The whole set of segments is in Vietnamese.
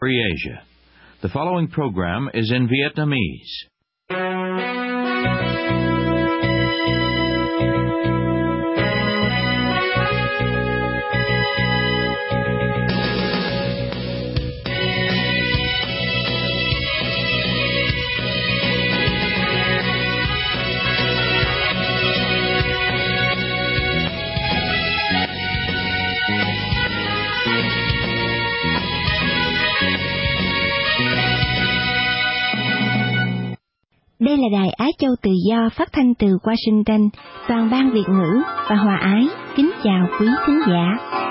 Free Asia. The following program is in Vietnamese. Đây là Đài Á Châu Tự Do phát thanh từ Washington, toàn ban Việt ngữ và Hòa Ái. Kính chào quý thính giả.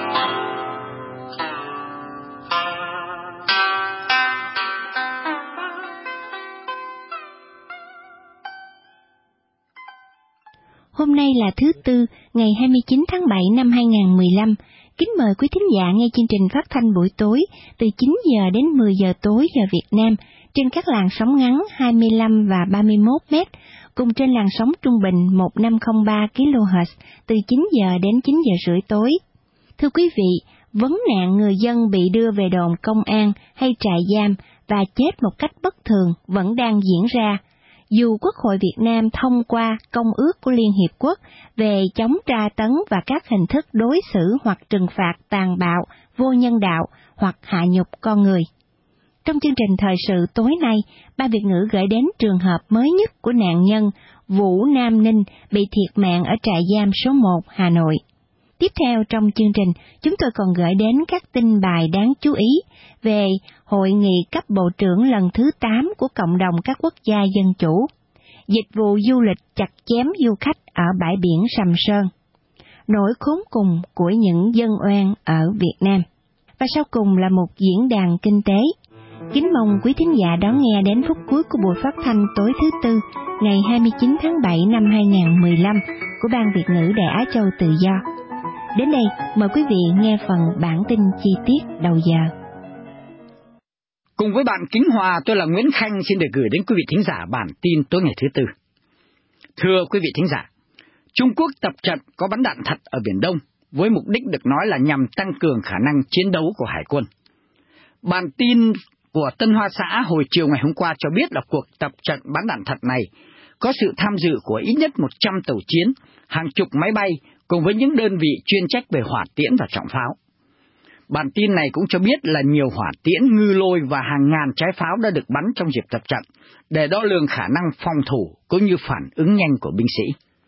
Hôm nay là thứ Tư, ngày 29 tháng 7 năm 2015. Kính mời quý thính giả nghe chương trình phát thanh buổi tối từ 9 giờ đến 10 giờ tối giờ Việt Nam trên các làn sóng ngắn 25 và 31 mét, cùng trên làn sóng trung bình 1503 kHz từ 9 giờ đến 9 giờ rưỡi tối. Thưa quý vị, vấn nạn người dân bị đưa về đồn công an hay trại giam và chết một cách bất thường vẫn đang diễn ra. Dù Quốc hội Việt Nam thông qua Công ước của Liên Hiệp Quốc về chống tra tấn và các hình thức đối xử hoặc trừng phạt tàn bạo, vô nhân đạo hoặc hạ nhục con người. Trong chương trình thời sự tối nay, Ban Việt ngữ gửi đến trường hợp mới nhất của nạn nhân Vũ Nam Ninh bị thiệt mạng ở trại giam số 1 Hà Nội. Tiếp theo trong chương trình, chúng tôi còn gửi đến các tin bài đáng chú ý về Hội nghị cấp bộ trưởng lần thứ 8 của Cộng đồng các quốc gia dân chủ, dịch vụ du lịch chặt chém du khách ở bãi biển Sầm Sơn, nỗi khốn cùng của những dân oan ở Việt Nam. Và sau cùng là một diễn đàn kinh tế. Kính mong quý thính giả đón nghe đến phút cuối của buổi phát thanh tối thứ Tư, ngày 29 tháng 7 năm 2015 của Ban Việt ngữ Đài Á Châu Tự Do. Đến đây, mời quý vị nghe phần bản tin chi tiết đầu giờ. Cùng với bạn Kính Hòa, tôi là Nguyễn Khanh xin được gửi đến quý vị thính giả bản tin tối ngày thứ Tư. Thưa quý vị thính giả, Trung Quốc tập trận có bắn đạn thật ở Biển Đông với mục đích được nói là nhằm tăng cường khả năng chiến đấu của Hải quân. Bản tin của Tân Hoa Xã hồi chiều ngày hôm qua cho biết là cuộc tập trận bắn đạn thật này có sự tham dự của ít nhất 100 tàu chiến, hàng chục máy bay cùng với những đơn vị chuyên trách về hỏa tiễn và trọng pháo. Bản tin này cũng cho biết là nhiều hỏa tiễn, ngư lôi và hàng ngàn trái pháo đã được bắn trong dịp tập trận để đo lường khả năng phòng thủ cũng như phản ứng nhanh của binh sĩ.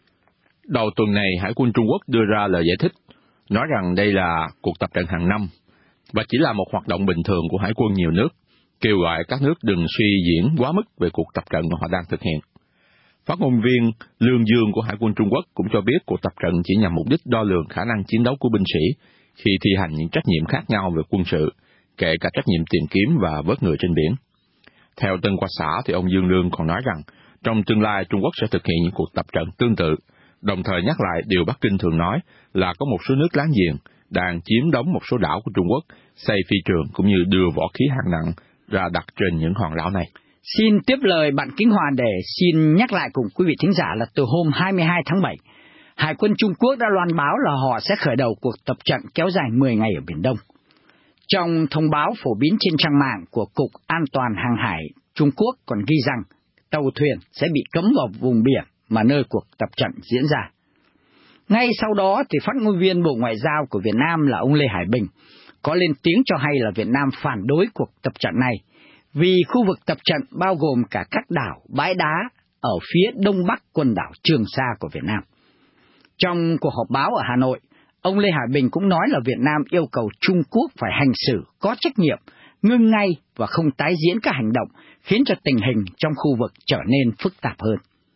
Đầu tuần này, Hải quân Trung Quốc đưa ra lời giải thích, nói rằng đây là cuộc tập trận hàng năm và chỉ là một hoạt động bình thường của Hải quân nhiều nước, kêu gọi các nước đừng suy diễn quá mức về cuộc tập trận mà họ đang thực hiện. Phát ngôn viên Lương Dương của Hải quân Trung Quốc cũng cho biết cuộc tập trận chỉ nhằm mục đích đo lường khả năng chiến đấu của binh sĩ khi thi hành những trách nhiệm khác nhau về quân sự, kể cả trách nhiệm tìm kiếm và vớt người trên biển. Theo Tân Hoa Xã thì ông Dương Lương còn nói rằng trong tương lai Trung Quốc sẽ thực hiện những cuộc tập trận tương tự, đồng thời nhắc lại điều Bắc Kinh thường nói là có một số nước láng giềng đang chiếm đóng một số đảo của Trung Quốc, xây phi trường cũng như đưa võ khí hạng nặng ra đặt trên những hòn đảo này. Xin tiếp lời bạn Kính Hòa để xin nhắc lại cùng quý vị thính giả là từ hôm 22 tháng 7, Hải quân Trung Quốc đã loan báo là họ sẽ khởi đầu cuộc tập trận kéo dài 10 ngày ở Biển Đông. Trong thông báo phổ biến trên trang mạng của Cục An toàn Hàng hải Trung Quốc còn ghi rằng tàu thuyền sẽ bị cấm vào vùng biển mà nơi cuộc tập trận diễn ra. Ngay sau đó thì phát ngôn viên Bộ Ngoại giao của Việt Nam là ông Lê Hải Bình có lên tiếng cho hay là Việt Nam phản đối cuộc tập trận này vì khu vực tập trận bao gồm cả các đảo, bãi đá ở phía đông bắc quần đảo Trường Sa của Việt Nam. Trong cuộc họp báo ở Hà Nội, ông Lê Hải Bình cũng nói là Việt Nam yêu cầu Trung Quốc phải hành xử có trách nhiệm, ngưng ngay và không tái diễn các hành động khiến cho tình hình trong khu vực trở nên phức tạp hơn.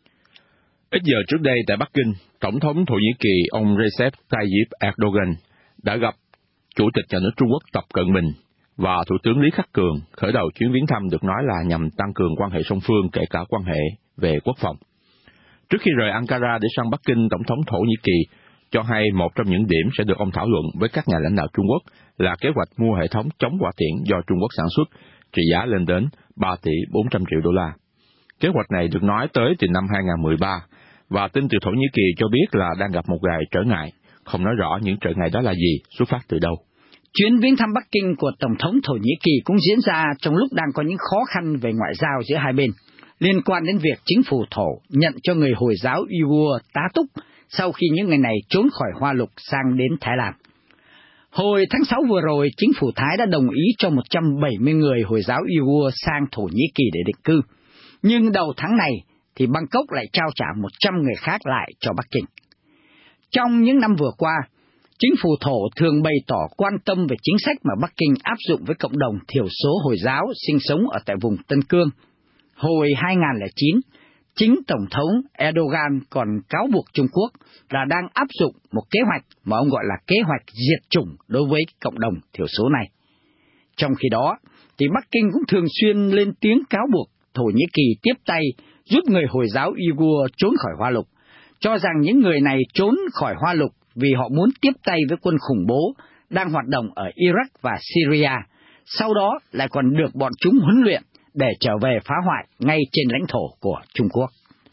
Ít giờ trước đây tại Bắc Kinh, Tổng thống Thổ Nhĩ Kỳ ông Recep Tayyip Erdogan đã gặp Chủ tịch nhà nước Trung Quốc Tập Cận Bình và Thủ tướng Lý Khắc Cường khởi đầu chuyến viếng thăm được nói là nhằm tăng cường quan hệ song phương, kể cả quan hệ về quốc phòng. Trước khi rời Ankara để sang Bắc Kinh, Tổng thống Thổ Nhĩ Kỳ cho hay một trong những điểm sẽ được ông thảo luận với các nhà lãnh đạo Trung Quốc là kế hoạch mua hệ thống chống hỏa tiễn do Trung Quốc sản xuất, trị giá lên đến 3 tỷ 400 triệu đô la. Kế hoạch này được nói tới từ năm 2013, và tin từ Thổ Nhĩ Kỳ cho biết là đang gặp một vài trở ngại, không nói rõ những trở ngại đó là gì, xuất phát từ đâu. Chuyến viếng thăm Bắc Kinh của Tổng thống Thổ Nhĩ Kỳ cũng diễn ra trong lúc đang có những khó khăn về ngoại giao giữa hai bên, liên quan đến việc chính phủ Thổ nhận cho người Hồi giáo Uyghur tá túc sau khi những người này trốn khỏi Hoa Lục sang đến Thái Lan. Hồi tháng 6 vừa rồi, chính phủ Thái đã đồng ý cho 170 người Hồi giáo Uyghur sang Thổ Nhĩ Kỳ để định cư. Nhưng đầu tháng này thì Bangkok lại trao trả 100 người khác lại cho Bắc Kinh. Trong những năm vừa qua, chính phủ Thổ thường bày tỏ quan tâm về chính sách mà Bắc Kinh áp dụng với cộng đồng thiểu số Hồi giáo sinh sống ở tại vùng Tân Cương. Hồi 2009, chính Tổng thống Erdogan còn cáo buộc Trung Quốc là đang áp dụng một kế hoạch mà ông gọi là kế hoạch diệt chủng đối với cộng đồng thiểu số này. Trong khi đó, thì Bắc Kinh cũng thường xuyên lên tiếng cáo buộc Thổ Nhĩ Kỳ tiếp tay giúp người Hồi giáo Uyghur trốn khỏi Hoa Lục, cho rằng những người này trốn khỏi Hoa Lục vì họ muốn tiếp tay với quân khủng bố đang hoạt động ở Iraq và Syria, sau đó lại còn được bọn chúng huấn luyện để trở về phá hoại ngay trên lãnh thổ của Trung Quốc.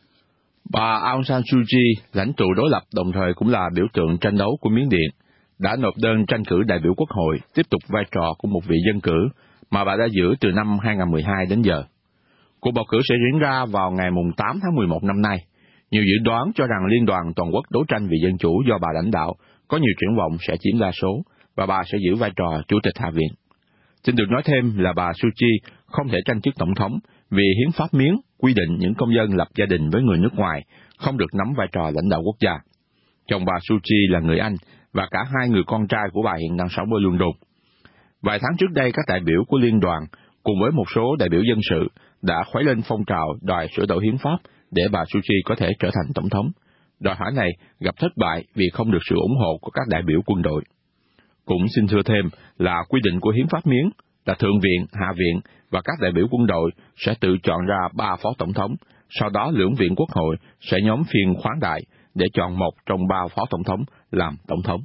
Bà Aung San Suu Kyi, lãnh tụ đối lập đồng thời cũng là biểu tượng tranh đấu của Miến Điện, đã nộp đơn tranh cử đại biểu Quốc hội, tiếp tục vai trò của một vị dân cử mà bà đã giữ từ năm 2012 đến giờ. Cuộc bầu cử sẽ diễn ra vào ngày 8 tháng 11 năm nay. Nhiều dự đoán cho rằng Liên đoàn Toàn quốc đấu tranh vì dân chủ do bà lãnh đạo có nhiều triển vọng sẽ chiếm đa số và bà sẽ giữ vai trò Chủ tịch Hạ viện. Xin được nói thêm là bà Suu Kyi không thể tranh chức tổng thống vì hiến pháp Miến quy định những công dân lập gia đình với người nước ngoài không được nắm vai trò lãnh đạo quốc gia. Chồng bà Suu Kyi là người Anh và cả hai người con trai của bà hiện đang sống ở London. Vài tháng trước đây, các đại biểu của liên đoàn cùng với một số đại biểu dân sự đã khuấy lên phong trào đòi sửa đổi hiến pháp để bà Suu Kyi có thể trở thành tổng thống. Đòi hỏi này gặp thất bại vì không được sự ủng hộ của các đại biểu quân đội. Cũng xin thưa thêm là quy định của hiến pháp Miến là Thượng viện, Hạ viện và các đại biểu quân đội sẽ tự chọn ra 3 phó tổng thống, sau đó lưỡng viện Quốc hội sẽ nhóm phiên khoáng đại để chọn một trong 3 phó tổng thống làm tổng thống.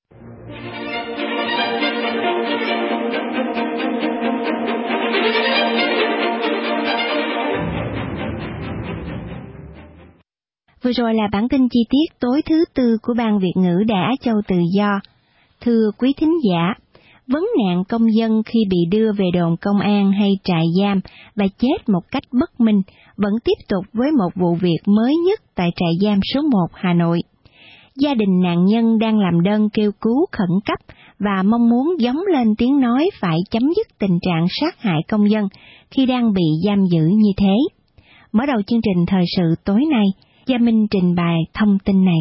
Vừa rồi là bản tin chi tiết tối thứ Tư của Ban Việt ngữ Đài Á Châu Tự Do. Thưa quý thính giả, vấn nạn công dân khi bị đưa về đồn công an hay trại giam và chết một cách bất minh vẫn tiếp tục với một vụ việc mới nhất tại trại giam số 1 Hà Nội. Gia đình nạn nhân đang làm đơn kêu cứu khẩn cấp và mong muốn gióng lên tiếng nói phải chấm dứt tình trạng sát hại công dân khi đang bị giam giữ như thế. Mở đầu chương trình thời sự tối nay, Gia Minh trình bày thông tin này.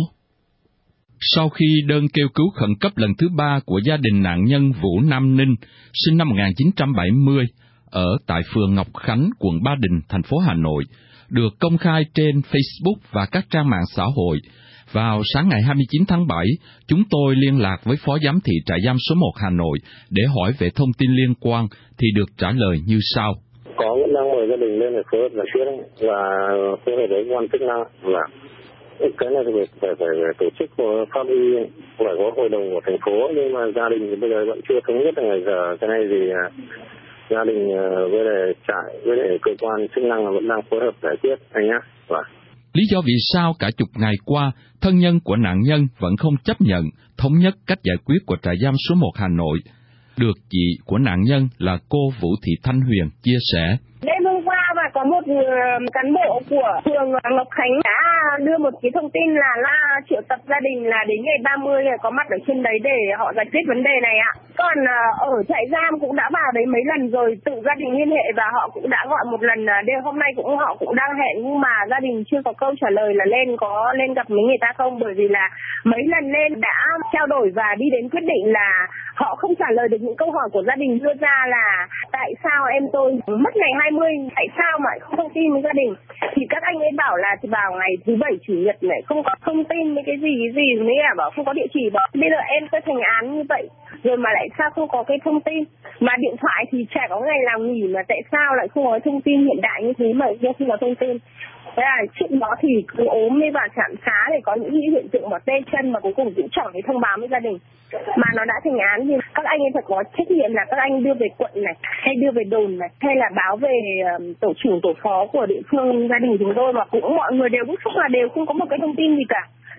Sau khi đơn kêu cứu khẩn cấp lần thứ 3 của gia đình nạn nhân Vũ Nam Ninh, sinh năm 1970, ở tại phường Ngọc Khánh, quận Ba Đình, thành phố Hà Nội, được công khai trên Facebook và các trang mạng xã hội, vào sáng ngày 29 tháng 7, chúng tôi liên lạc với Phó Giám thị trại giam số 1 Hà Nội để hỏi về thông tin liên quan, thì được trả lời như sau. Có vẫn đang mời gia đình lên để phối hợp giải quyết và phối hợp với quan chức năng là cái này thì phải tổ chức pháp y, phải có hội đồng của thành phố, nhưng mà gia đình thì bây giờ vẫn chưa thống nhất là ngày giờ. Cái này thì gia đình với trại với cơ quan chức năng vẫn đang phối hợp giải quyết anh nhé. Lý do vì sao cả chục ngày qua, thân nhân của nạn nhân vẫn không chấp nhận thống nhất cách giải quyết của trại giam số 1 Hà Nội, được chị của nạn nhân là cô Vũ Thị Thanh Huyền chia sẻ. Đêm hôm qua và có một cán bộ của phường Ngọc Khánh đã đưa một cái thông tin là triệu tập gia đình là đến ngày 30 có mặt ở trên đấy để họ giải quyết vấn đề này ạ. Còn ở trại giam cũng đã vào đấy mấy lần rồi, tự gia đình liên hệ và họ cũng đã gọi một lần, đêm hôm nay họ cũng đang hẹn, nhưng mà gia đình chưa có câu trả lời là có lên gặp mấy người ta không, bởi vì là mấy lần lên đã trao đổi và đi đến quyết định là họ không trả lời được những câu hỏi của gia đình đưa ra là tại sao em tôi mất ngày 20, tại sao mà không thông tin với gia đình. Thì các anh ấy bảo là vào ngày thứ 7 chủ nhật này không có thông tin với cái gì mới là bảo không có địa chỉ, bảo bây giờ em sẽ thành án như vậy rồi mà lại sao không có cái thông tin, mà điện thoại thì chả có ngày nào nghỉ, mà tại sao lại không có thông tin hiện đại như thế mà không có thông tin. Thế là trước đó thì cứ ốm với và chạm xá để có những hiện tượng mà tê chân mà cuối cùng cũng chẳng thấy thông báo với gia đình. Mà nó đã thành án thì các anh ấy phải có trách nhiệm là các anh đưa về quận này, hay đưa về đồn này, hay là báo về tổ trưởng tổ phó của địa phương gia đình chúng tôi, mà cũng mọi người đều bức xúc là đều không có một cái thông tin gì cả.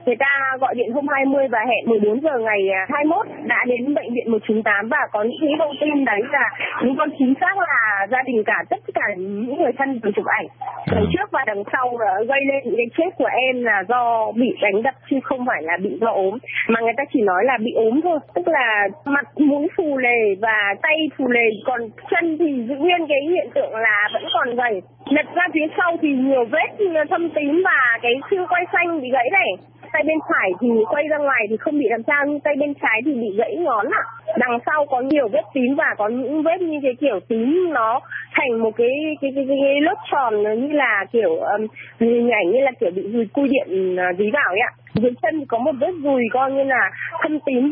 Người ta gọi điện hôm 20 và hẹn 14 giờ ngày 21 đã đến bệnh viện 198 và có những thông tin đấy là những con chính xác là gia đình cả tất cả những người thân chụp ảnh đằng trước và đằng sau gây lên những cái chết của em là do bị đánh đập chứ không phải là bị do ốm, mà người ta chỉ nói là bị ốm thôi, tức là mặt mũi phù lề và tay phù lề, còn chân thì giữ nguyên cái hiện tượng là vẫn còn gầy. Lật ra phía sau thì nhiều vết thâm tím và cái xương quai xanh bị gãy này. Tay bên phải thì quay ra ngoài thì không bị làm sao, nhưng tay bên trái thì bị gãy ngón ạ. Đằng sau có nhiều vết tím và có những vết như cái kiểu tím nó thành một cái lớp tròn như là kiểu hình ảnh như là kiểu bị dùi cui điện dí vào ấy ạ. Dưới chân thì có một vết dùi coi như là thâm tím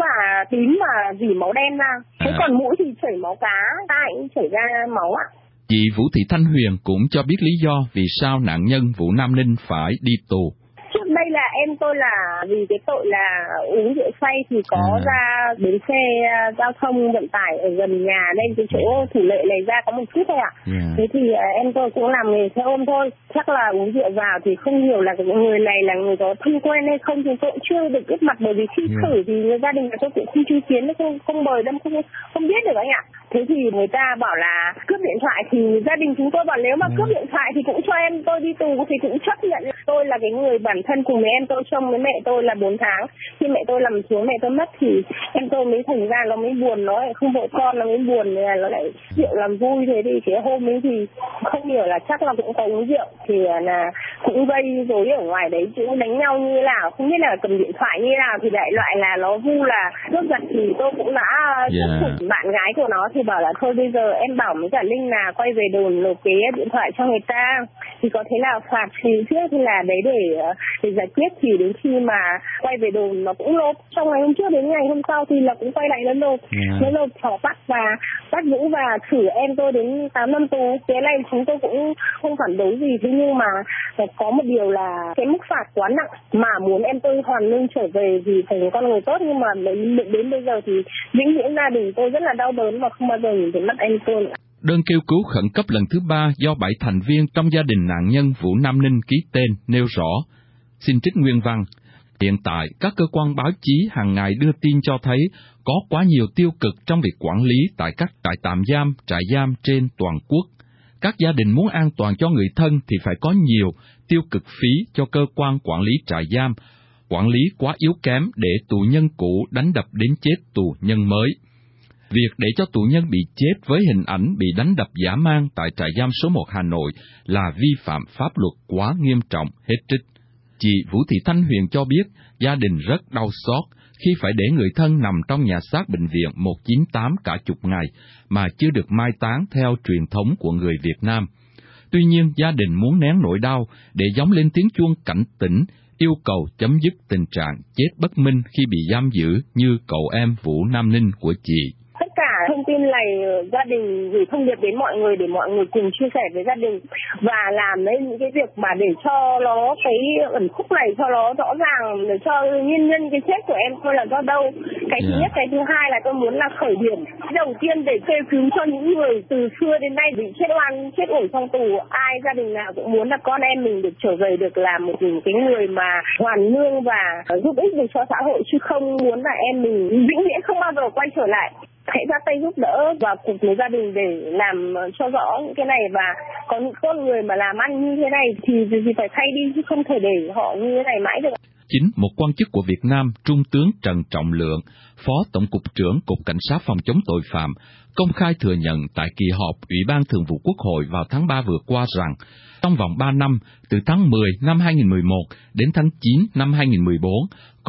và dỉ máu đen ra. Thế còn mũi thì chảy máu cá, tai cũng chảy ra máu ạ. Chị Vũ Thị Thanh Huyền cũng cho biết lý do vì sao nạn nhân Vũ Nam Ninh phải đi tù. Trước đây là em tôi là vì cái tội là uống rượu say thì có ra bến xe giao thông vận tải ở gần nhà đây, cái chỗ Thủ Lệ này ra có một chút thôi ạ. Thế thì em tôi cũng làm nghề xe ôm thôi, chắc là uống rượu vào thì không hiểu là cái người này là người có thân quen hay không thì tôi cũng chưa được biết mặt, bởi vì khi xử thì người gia đình tôi cũng không chứng kiến, không mời đâm, không biết được anh ạ. Thế thì người ta bảo là cướp điện thoại thì gia đình chúng tôi bảo nếu mà cướp điện thoại thì cũng cho em tôi đi tù thì cũng chấp nhận. Tôi là cái người bản thân cùng với em tôi trông với mẹ tôi là 4 tháng. Khi mẹ tôi nằm xuống, mẹ tôi mất thì em tôi mới thành ra nó mới buồn, nó lại không vợ con, nó mới buồn, nó lại rượu làm vui. Thế thì cái hôm ấy thì không hiểu là chắc là cũng có uống rượu thì là cũng gây rối ở ngoài đấy, cũng đánh nhau như nào, không biết là cầm điện thoại như nào, thì đại loại là nó vu là cướp giật. Thì tôi cũng đã thuyết phục bạn gái của nó thì bảo là thôi bây giờ em bảo với cả Linh là quay về đồn nộp cái điện thoại cho người ta, thì có thế là phạt thì trước thì là đấy để giải quyết, thì đến khi mà quay về đồn nó cũng nộp. Trong ngày hôm trước đến ngày hôm sau thì là cũng quay lại nó nộp họ bắt giữ và xử em tôi đến 8 năm tù. Cái này chúng tôi cũng không phản đối gì, thế nhưng mà có một điều là cái mức phạt quá nặng, mà muốn em tôi hoàn lương trở về thì thành con người tốt, nhưng mà đến bây giờ thì vĩnh viễn gia đình tôi rất là đau đớn và không bao giờ nhìn thấy mắt em tôi nữa. Đơn kêu cứu khẩn cấp lần thứ 3 do 7 thành viên trong gia đình nạn nhân Vũ Nam Ninh ký tên nêu rõ. Xin trích nguyên văn. Hiện tại, các cơ quan báo chí hàng ngày đưa tin cho thấy có quá nhiều tiêu cực trong việc quản lý tại các trại tạm giam, trại giam trên toàn quốc. Các gia đình muốn an toàn cho người thân thì phải có nhiều tiêu cực phí cho cơ quan quản lý trại giam. Quản lý quá yếu kém để tù nhân cũ đánh đập đến chết tù nhân mới. Việc để cho tù nhân bị chết với hình ảnh bị đánh đập dã man tại trại giam số 1 Hà Nội là vi phạm pháp luật quá nghiêm trọng, hết trích. Chị Vũ Thị Thanh Huyền cho biết gia đình rất đau xót khi phải để người thân nằm trong nhà xác bệnh viện 198 cả chục ngày mà chưa được mai táng theo truyền thống của người Việt Nam. Tuy nhiên, gia đình muốn nén nỗi đau để gióng lên tiếng chuông cảnh tỉnh, yêu cầu chấm dứt tình trạng chết bất minh khi bị giam giữ như cậu em Vũ Nam Ninh của chị. Tất cả thông tin này gia đình gửi thông điệp đến mọi người để mọi người cùng chia sẻ với gia đình và làm đấy những cái việc mà để cho nó cái ẩn khúc này cho nó rõ ràng, để cho nguyên nhân cái chết của em tôi là do đâu. Cái thứ nhất, cái thứ hai là tôi muốn là khởi điểm đầu tiên để kêu cứu cho những người từ xưa đến nay bị chết oan chết uổng trong tù. Ai gia đình nào cũng muốn là con em mình được trở về, được làm một cái người mà hoàn lương và giúp ích được cho xã hội, chứ không muốn là em mình vĩnh viễn không bao giờ quay trở lại. Hãy ra tay giúp đỡ và cùng với gia đình để làm cho rõ những cái này, và có những con người mà làm ăn như thế này thì phải thay đi, chứ không thể để họ như thế này mãi được. Chính một quan chức của Việt Nam, Trung tướng Trần Trọng Lượng, Phó Tổng cục trưởng Cục Cảnh sát phòng chống tội phạm, công khai thừa nhận tại kỳ họp Ủy ban Thường vụ Quốc hội vào tháng 3 vừa qua rằng trong vòng 3 năm, từ tháng 10 năm 2011 đến tháng 9 năm 2014, có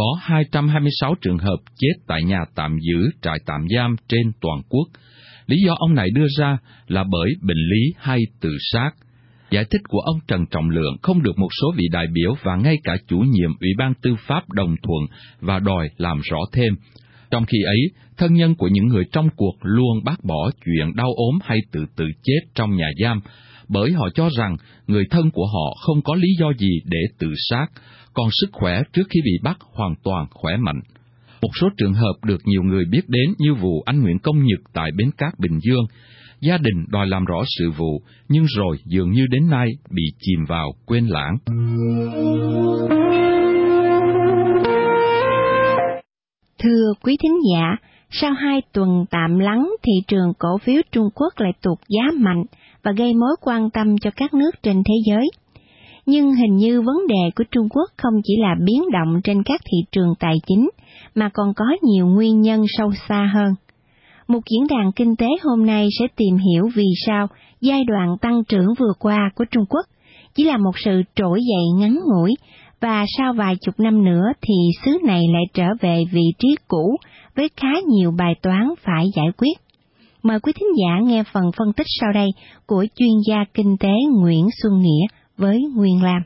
226 trường hợp chết tại nhà tạm giữ, trại tạm giam trên toàn quốc. Lý do ông này đưa ra là bởi bệnh lý hay tự sát. Giải thích của ông Trần Trọng Lượng không được một số vị đại biểu và ngay cả chủ nhiệm Ủy ban Tư pháp đồng thuận và đòi làm rõ thêm. Trong khi ấy, thân nhân của những người trong cuộc luôn bác bỏ chuyện đau ốm hay tự chết trong nhà giam, bởi họ cho rằng người thân của họ không có lý do gì để tự sát, còn sức khỏe trước khi bị bắt hoàn toàn khỏe mạnh. Một số trường hợp được nhiều người biết đến như vụ anh Nguyễn Công Nhật tại Bến Cát, Bình Dương. Gia đình đòi làm rõ sự vụ, nhưng rồi dường như đến nay bị chìm vào quên lãng. Thưa quý thính giả, sau 2 tuần tạm lắng, thị trường cổ phiếu Trung Quốc lại tụt giá mạnh và gây mối quan tâm cho các nước trên thế giới. Nhưng hình như vấn đề của Trung Quốc không chỉ là biến động trên các thị trường tài chính, mà còn có nhiều nguyên nhân sâu xa hơn. Một diễn đàn kinh tế hôm nay sẽ tìm hiểu vì sao giai đoạn tăng trưởng vừa qua của Trung Quốc chỉ là một sự trỗi dậy ngắn ngủi, và sau vài chục năm nữa thì xứ này lại trở về vị trí cũ với khá nhiều bài toán phải giải quyết. Mời quý thính giả nghe phần phân tích sau đây của chuyên gia kinh tế Nguyễn Xuân Nghĩa với Nguyên Lam.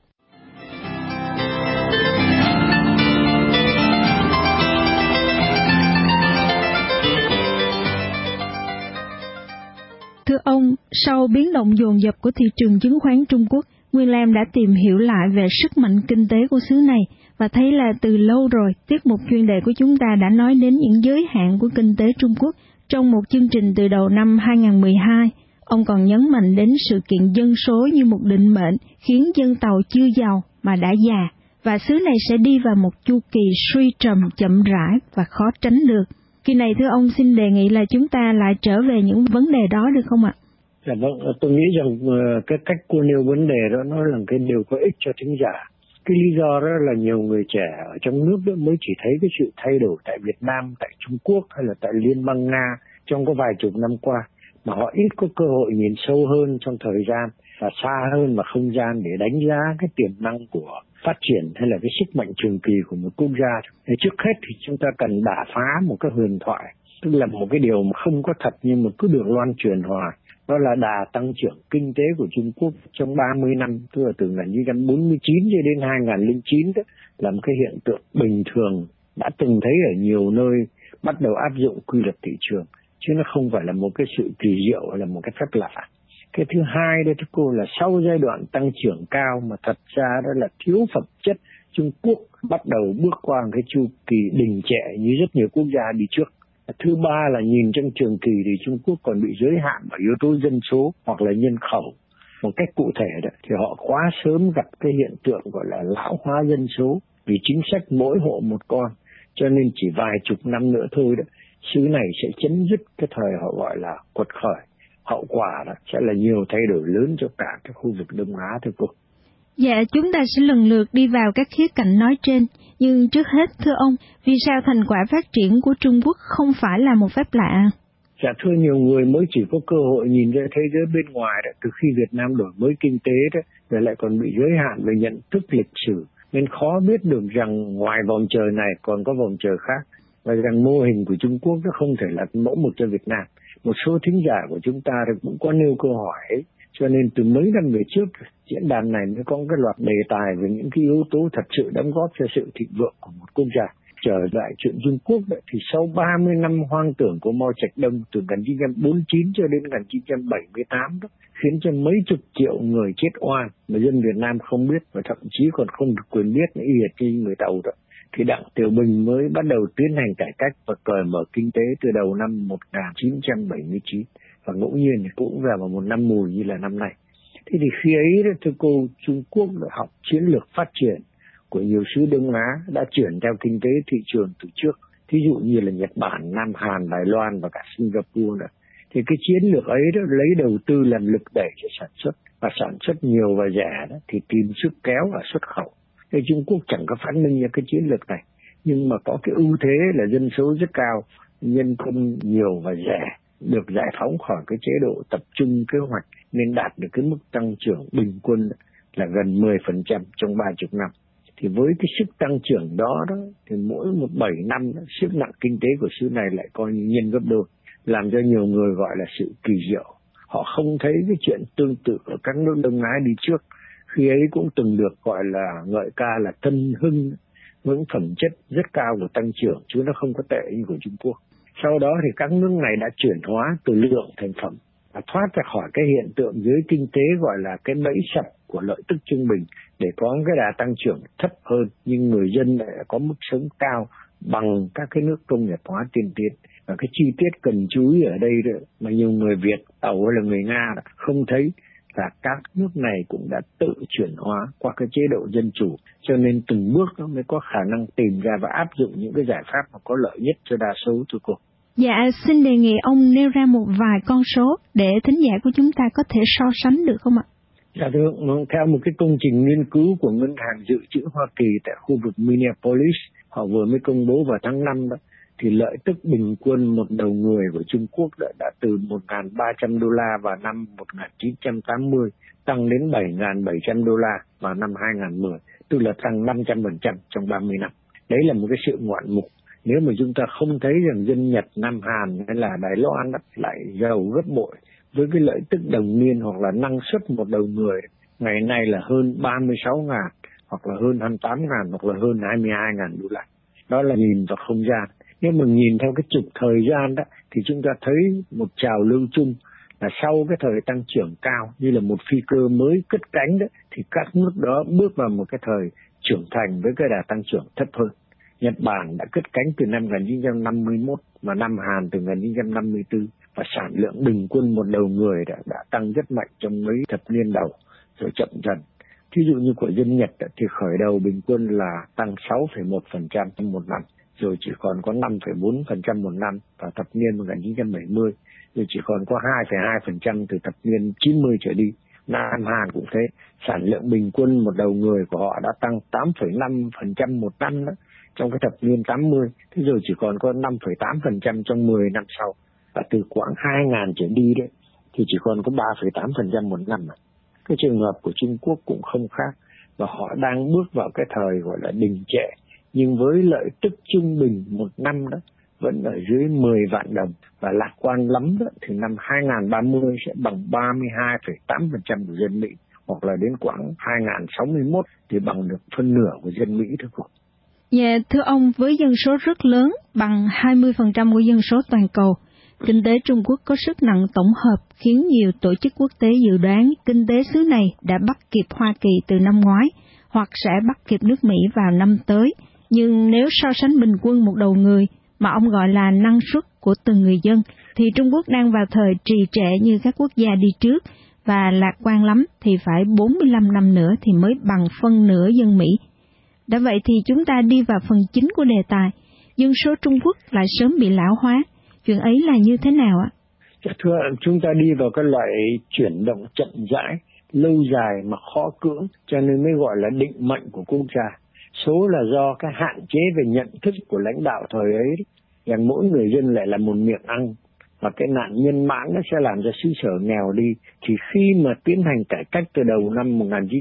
Thưa ông, sau biến động dồn dập của thị trường chứng khoán Trung Quốc, Nguyên Lam đã tìm hiểu lại về sức mạnh kinh tế của xứ này và thấy là từ lâu rồi, tiết mục chuyên đề của chúng ta đã nói đến những giới hạn của kinh tế Trung Quốc trong một chương trình từ đầu năm 2012. Ông còn nhấn mạnh đến sự kiện dân số như một định mệnh khiến dân Tàu chưa giàu mà đã già, và xứ này sẽ đi vào một chu kỳ suy trầm chậm rãi và khó tránh được. Kỳ này thưa ông, xin đề nghị là chúng ta lại trở về những vấn đề đó được không ạ? Dạ vâng, tôi nghĩ rằng cái cách cô nêu vấn đề đó nó là cái điều có ích cho thính giả. Cái lý do đó là nhiều người trẻ ở trong nước đó mới chỉ thấy cái sự thay đổi tại Việt Nam, tại Trung Quốc hay là tại Liên bang Nga trong có vài chục năm qua, mà họ ít có cơ hội nhìn sâu hơn trong thời gian và xa hơn vào không gian để đánh giá cái tiềm năng của phát triển hay là cái sức mạnh trường kỳ của một quốc gia. Thì trước hết thì chúng ta cần đả phá một cái huyền thoại, tức là một cái điều mà không có thật nhưng mà cứ được loan truyền hoài. Đó là đà tăng trưởng kinh tế của Trung Quốc trong 30 năm, tức là từ 1949 cho đến 2009, đó là một cái hiện tượng bình thường đã từng thấy ở nhiều nơi bắt đầu áp dụng quy luật thị trường, chứ nó không phải là một cái sự kỳ diệu hay là một cái phép lạ. Cái thứ hai đó thưa cô là sau giai đoạn tăng trưởng cao mà thật ra đó là thiếu phẩm chất, Trung Quốc bắt đầu bước qua một cái chu kỳ đình trệ như rất nhiều quốc gia đi trước. Thứ ba là nhìn trong trường kỳ thì Trung Quốc còn bị giới hạn bởi yếu tố dân số hoặc là nhân khẩu. Một cách cụ thể đó thì họ quá sớm gặp cái hiện tượng gọi là lão hóa dân số vì chính sách mỗi hộ một con, cho nên chỉ vài chục năm nữa thôi đó, xứ này sẽ chấm dứt cái thời họ gọi là quật khởi. Hậu quả đó sẽ là nhiều thay đổi lớn cho cả cái khu vực Đông Á thưa cô. Dạ, chúng ta sẽ lần lượt đi vào các khía cạnh nói trên. Nhưng trước hết, thưa ông, vì sao thành quả phát triển của Trung Quốc không phải là một phép lạ? Dạ thưa, nhiều người mới chỉ có cơ hội nhìn ra thế giới bên ngoài đó, từ khi Việt Nam đổi mới kinh tế đó, rồi lại còn bị giới hạn về nhận thức lịch sử, nên khó biết được rằng ngoài vòng trời này còn có vòng trời khác, và rằng mô hình của Trung Quốc nó không thể là mẫu mực cho Việt Nam. Một số thính giả của chúng ta cũng có nêu câu hỏi ấy, cho nên từ mấy năm về trước, diễn đàn này mới có cái loạt đề tài về những cái yếu tố thật sự đóng góp cho sự thịnh vượng của một quốc gia. Trở lại chuyện Trung Quốc đấy, thì sau 30 năm hoang tưởng của Mao Trạch Đông từ 1949 cho đến 1978 đó, khiến cho mấy chục triệu người chết oan mà dân Việt Nam không biết và thậm chí còn không được quyền biết y hệt như người Tàu đó. Thì Đặng Tiểu Bình mới bắt đầu tiến hành cải cách và cởi mở kinh tế từ đầu năm 1979, và ngẫu nhiên cũng vào một năm mùi như là năm nay. Thế thì khi ấy đó, thưa cô, Trung Quốc đã học chiến lược phát triển của nhiều xứ Đông Á, đã chuyển theo kinh tế thị trường từ trước, thí dụ như là Nhật Bản, Nam Hàn, Đài Loan và cả Singapore đó. Thì cái chiến lược ấy đó lấy đầu tư làm lực đẩy cho sản xuất, và sản xuất nhiều và rẻ đó thì tìm sức kéo và xuất khẩu. Thì Trung Quốc chẳng có phát minh ra cái chiến lược này, nhưng mà có cái ưu thế là dân số rất cao, nhân công nhiều và rẻ, được giải phóng khỏi cái chế độ tập trung kế hoạch nên đạt được cái mức tăng trưởng bình quân là gần 10% trong 30 năm. Thì với cái sức tăng trưởng đó thì mỗi 7 năm sức nặng kinh tế của xứ này lại coi như nhân gấp đôi, làm cho nhiều người gọi là sự kỳ diệu. Họ không thấy cái chuyện tương tự ở các nước Đông Á đi trước, khi ấy cũng từng được gọi là ngợi ca là tân hưng, với phẩm chất rất cao của tăng trưởng, chứ nó không có tệ như của Trung Quốc. Sau đó thì các nước này đã chuyển hóa từ lượng thành phẩm và thoát ra khỏi cái hiện tượng giới kinh tế gọi là cái bẫy sập của lợi tức trung bình để có cái đà tăng trưởng thấp hơn, nhưng người dân lại có mức sống cao bằng các cái nước công nghiệp hóa tiên tiến. Và cái chi tiết cần chú ý ở đây đó, mà nhiều người Việt, Tàu hay là người Nga đó, không thấy và các nước này cũng đã tự chuyển hóa qua cái chế độ dân chủ, cho nên từng bước nó mới có khả năng tìm ra và áp dụng những cái giải pháp mà có lợi nhất cho đa số thưa cô. Dạ, xin đề nghị ông nêu ra một vài con số để thính giả của chúng ta có thể so sánh được không ạ? Dạ thưa, theo một cái công trình nghiên cứu của Ngân hàng Dự trữ Hoa Kỳ tại khu vực Minneapolis, họ vừa mới công bố vào tháng 5 đó, thì lợi tức bình quân một đầu người của Trung Quốc đã từ 1.300 đô la vào năm 1980 tăng đến 7.700 đô la vào năm 2010, tức là tăng 500% trong 30 năm. Đấy là một cái sự ngoạn mục. Nếu mà chúng ta không thấy rằng dân Nhật, Nam Hàn hay là Đài Loan lại giàu gấp bội với cái lợi tức đồng niên hoặc là năng suất một đầu người ngày nay là hơn 36.000 hoặc là hơn 28.000 hoặc là hơn 22.000 đô la. Đó là nhìn vào không gian. Nếu mà nhìn theo cái trục thời gian đó thì chúng ta thấy một trào lưu chung là sau cái thời tăng trưởng cao như là một phi cơ mới cất cánh đó, thì các nước đó bước vào một cái thời trưởng thành với cái đà tăng trưởng thấp hơn. Nhật Bản đã cất cánh từ năm 1951 và Nam Hàn từ 1954 và sản lượng bình quân một đầu người đã tăng rất mạnh trong mấy thập niên đầu rồi chậm dần. Ví dụ như của dân Nhật thì khởi đầu bình quân là tăng 6,1% trong một năm, rồi chỉ còn có 5,4% một năm vào thập niên 1970, rồi chỉ còn có 2,2% từ thập niên 90 trở đi. Nam Hàn cũng thế, sản lượng bình quân một đầu người của họ đã tăng 8,5% một năm đó, trong cái thập niên 80, thế rồi chỉ còn có 5,8% trong 10 năm sau. Và từ khoảng 2.000 trở đi đấy, thì chỉ còn có 3,8% một năm. Cái trường hợp của Trung Quốc cũng không khác, và họ đang bước vào cái thời gọi là đình trệ, nhưng với lợi tức trung bình một năm đó vẫn ở dưới 10 vạn đồng, và lạc quan lắm đó, thì năm 2030 sẽ bằng 32,8% của dân Mỹ, hoặc là đến khoảng 2061 thì bằng được phân nửa của dân Mỹ thôi cô. Dạ, thưa ông, với dân số rất lớn, bằng 20% của dân số toàn cầu, kinh tế Trung Quốc có sức nặng tổng hợp khiến nhiều tổ chức quốc tế dự đoán kinh tế xứ này đã bắt kịp Hoa Kỳ từ năm ngoái, hoặc sẽ bắt kịp nước Mỹ vào năm tới. Nhưng nếu so sánh bình quân một đầu người mà ông gọi là năng suất của từng người dân, thì Trung Quốc đang vào thời trì trệ như các quốc gia đi trước, và lạc quan lắm thì phải 45 năm nữa thì mới bằng phân nửa dân Mỹ. Đã vậy thì chúng ta đi vào phần chính của đề tài. Dân số Trung Quốc lại sớm bị lão hóa. Chuyện ấy là như thế nào ạ? Thưa, chúng ta đi vào cái loại chuyển động chậm rãi, lâu dài mà khó cưỡng, cho nên mới gọi là định mệnh của quốc gia. Số là do cái hạn chế về nhận thức của lãnh đạo thời ấy, rằng mỗi người dân lại là một miệng ăn, và cái nạn nhân mãn nó sẽ làm cho xứ sở nghèo đi. Thì khi mà tiến hành cải cách từ đầu năm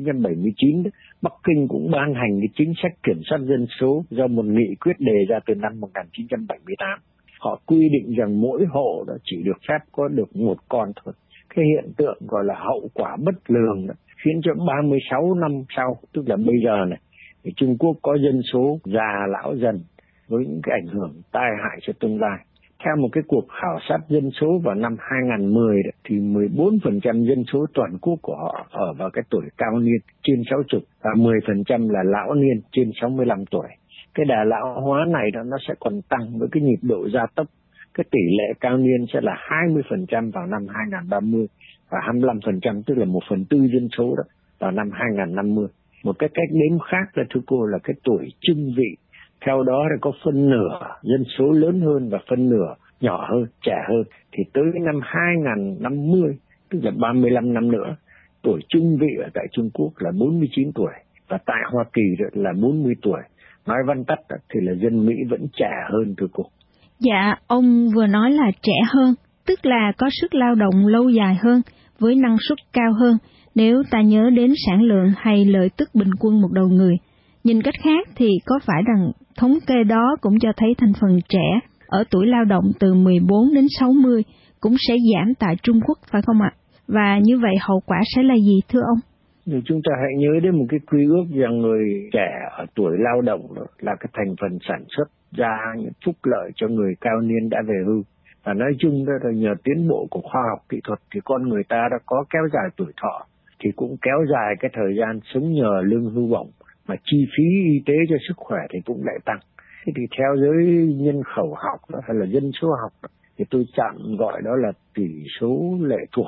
1979, Bắc Kinh cũng ban hành cái chính sách kiểm soát dân số do một nghị quyết đề ra từ năm 1978. Họ quy định rằng mỗi hộ đó chỉ được phép có được một con thôi. Cái hiện tượng gọi là hậu quả bất lường đó, khiến cho 36 năm sau, tức là bây giờ này, thì Trung Quốc có dân số già lão dần với những cái ảnh hưởng tai hại cho tương lai. Theo một cái cuộc khảo sát dân số vào năm 2010 đó, thì 14% dân số toàn quốc của họ ở vào cái tuổi cao niên trên 60 và 10% là lão niên trên 65 tuổi. Cái đà lão hóa này đó nó sẽ còn tăng với cái nhịp độ gia tốc. Cái tỷ lệ cao niên sẽ là 20% vào năm 2030 và 25%, tức là 1/4 dân số đó vào năm 2050. Một cái cách đếm khác là thưa cô là cái tuổi trung vị. Theo đó là có phân nửa dân số lớn hơn và phân nửa nhỏ hơn, trẻ hơn. Thì tới năm 2050, tức là 35 năm nữa, tuổi trung vị ở tại Trung Quốc là 49 tuổi và tại Hoa Kỳ là 40 tuổi. Nói văn tắt thì là dân Mỹ vẫn trẻ hơn thưa cô. Dạ, ông vừa nói là trẻ hơn, tức là có sức lao động lâu dài hơn, với năng suất cao hơn, nếu ta nhớ đến sản lượng hay lợi tức bình quân một đầu người. Nhìn cách khác thì có phải rằng thống kê đó cũng cho thấy thành phần trẻ ở tuổi lao động từ 14 đến 60 cũng sẽ giảm tại Trung Quốc phải không ạ? Và như vậy hậu quả sẽ là gì thưa ông? Nhưng chúng ta hãy nhớ đến một cái quy ước rằng người trẻ ở tuổi lao động là cái thành phần sản xuất ra những phúc lợi cho người cao niên đã về hưu. Và nói chung đó là nhờ tiến bộ của khoa học kỹ thuật thì con người ta đã có kéo dài tuổi thọ, thì cũng kéo dài cái thời gian sống nhờ lương hưu bổng, mà chi phí y tế cho sức khỏe thì cũng lại tăng. Thế thì theo giới nhân khẩu học đó, hay là dân số học đó, thì tôi tạm gọi đó là tỷ số lệ thuộc.